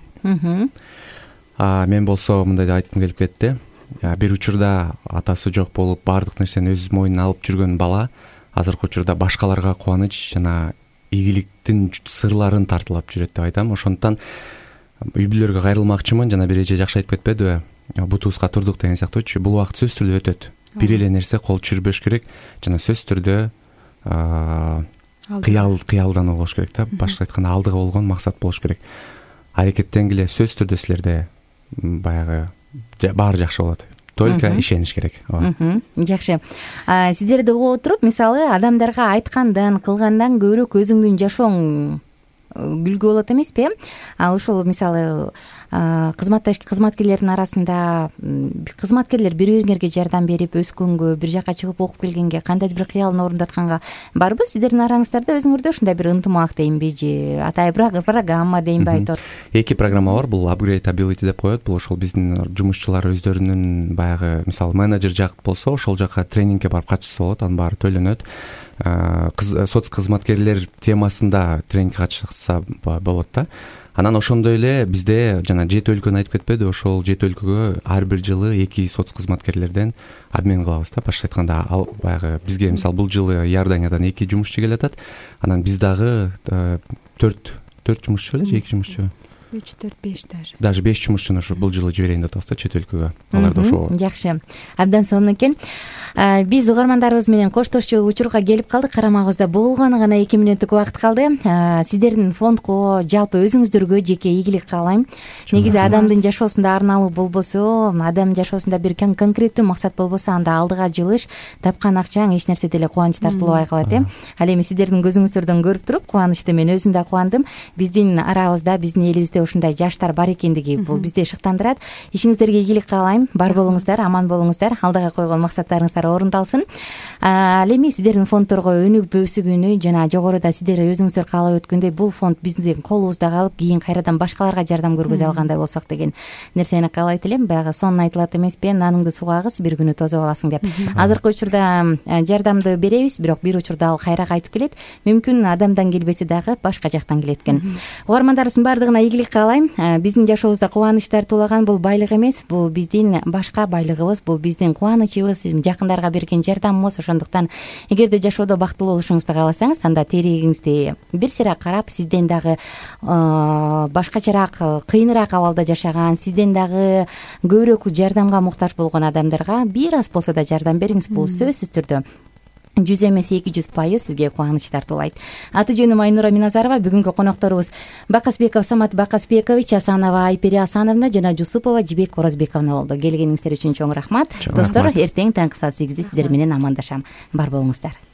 Мен болсо мындай деп айткым келип кетти. Бир учурда атасы жок болуп баардык нерсени өз мойнуна алып жүргөн бала азыркы учурда башкаларга кубаныч жана ийгиликтин сырларын тартуулап жүрөт деп айтам. Ошондуктан үй бүлөлөргө кайрылмакчымын. Жана бир эже жакшы айтып кетпедиби? Бутубузга турдук деген сыяктуучу. Бул убакыт сөзсүз түрдө өтөт. Бир эле нерсе кол чүрбөш керек жана сөзсүз түрдө кыялдануу болуш керек да. Башкача айтканда алдыга болгон максат болуш керек. Аракеттенгиле, сөзсүз түрдө силерде баягы баары жакшы болот. Только ишениш керек. Жакшы. Сиздерди угуп отуруп, мисалы адамдарга айткандан, кылгандан көбүрөөк өзүңдүн жашооң күлгү болот эмеспи? Ошол мисалы кызматкерлердин арасында кызматкерлер бири-бириңерге жардам берип, өскөнгө, бир жака чыгып окуп келгенге, кандайдыр бир кыялын орундатканга барбы? Сиздердин араңыздарда өзүңөрдө ушундай бир ынтымак дейинби же атай программа дейинби айтор? 2 программа бар. Бул Upgrade Ability деп коет. Бул ошол биздин жумушчулар өздөрүнүн баягы мисалы менеджер жак болсо, ошол жака тренингге барып катышса болот. Анын баары төлөнөт. Соц кызматкерлер темасында тренинг катышса болот да. Анан ошондой эле бизде жана 7 өлкөнү айтып кетпеди, ошол 7 өлкөгө ар бир жылы 2 соц кызматкерлерден обмен кылабыз да. Башкача айтканда баягы бизге мисалы бул жылы Иорданиядан 2 жумушчу келатат. Анан биз дагы 4 жумушчу эле же 2 жумушчу? 3, 4, 5 даже 5 жумушчуну ушу бул жылы жиберейин деп атабыз да чет өлкөгө. Алар да ошо. Жакшы. Абдан сонун экен. Биз угармандарыбыз менен коштошчу учурга келип калдык. Карамагыбызда болгону гана 2 мүнөттүк убакыт калды. Сиздердин фондко, жалпы өзүңүздөргө жеке ийгилик каалайм. Негизи адамдын жашоосунда арналуу болбосо, адамдын жашоосунда бир конкреттүү максат болбосо, анда алдыга жылыш, тапкан акчаң эч нерсе деле кубаныч тартылбай калат. Ал эми сиздердин көзүңүздөрдөн көрүп туруп кубанычты мен өзүм да кубандым. Биздин арабызда, биздин элибизде ушундай жаштар бар экендиги бул бизди шыктандырат. Ишиңиздерге ийгилик каалайм. Бар болуңуздар, аман болуңуздар. Алдыга койгон максаттарыңыздар орундалсын. Ал эми сиздердин фондторго өнүгүп өсүгүнү жана жогоруда сиздер өзүңүздөр каалап өткөндөй бул фонд биздин колубузда калып, кийин кайрадан башкаларга жардам көргөзө алгандай болсок деген нерсени каалайт элем. Баягы сонун айтылат эмеспи, наныңды сууга кыз, бир күнү тозуп аласың деп. Азыркы учурда жардамды беребиз, бирок бир учурда ал кайра кайтып келет. Мүмкүн адамдан келбесе дагы башка жактан келет экен. Угармандарыбыздын баардыгына ийгилик каалайм. Биздин жашообузда кубаныч тартуулаган бул байлык эмес, бул биздин башка байлыгыбыз, бул биздин кубанычыбыз, жакындарга берген жардамыбыз. Ошондуктан эгерде жашоодо бактылуу болушуңузду кааласаңыз, анда терегиңизди бир сыйра карап, сизден дагы башкачараак, кыйыныраак абалда жашаган, сизден дагы көбүрөөк жардамга муктаж болгон адамдарга бир аз болсо да жардам бериңиз. Бул сөзсүз түрдө 100 эмес 200% сизге кубаныч тартуулайт. Аты жөнүм Айнура Миназарова. Бүгүнкү конокторубуз Бакасбеков Самат Бакасбекович, Асанова Айпери Асановна жана Жусупова Жибек Орозбековна болду. Келгениңиздер үчүн чоң рахмат. Достор, эртең таңкы саат 8-де сиздер менен амандашам. Бар болуңуздар.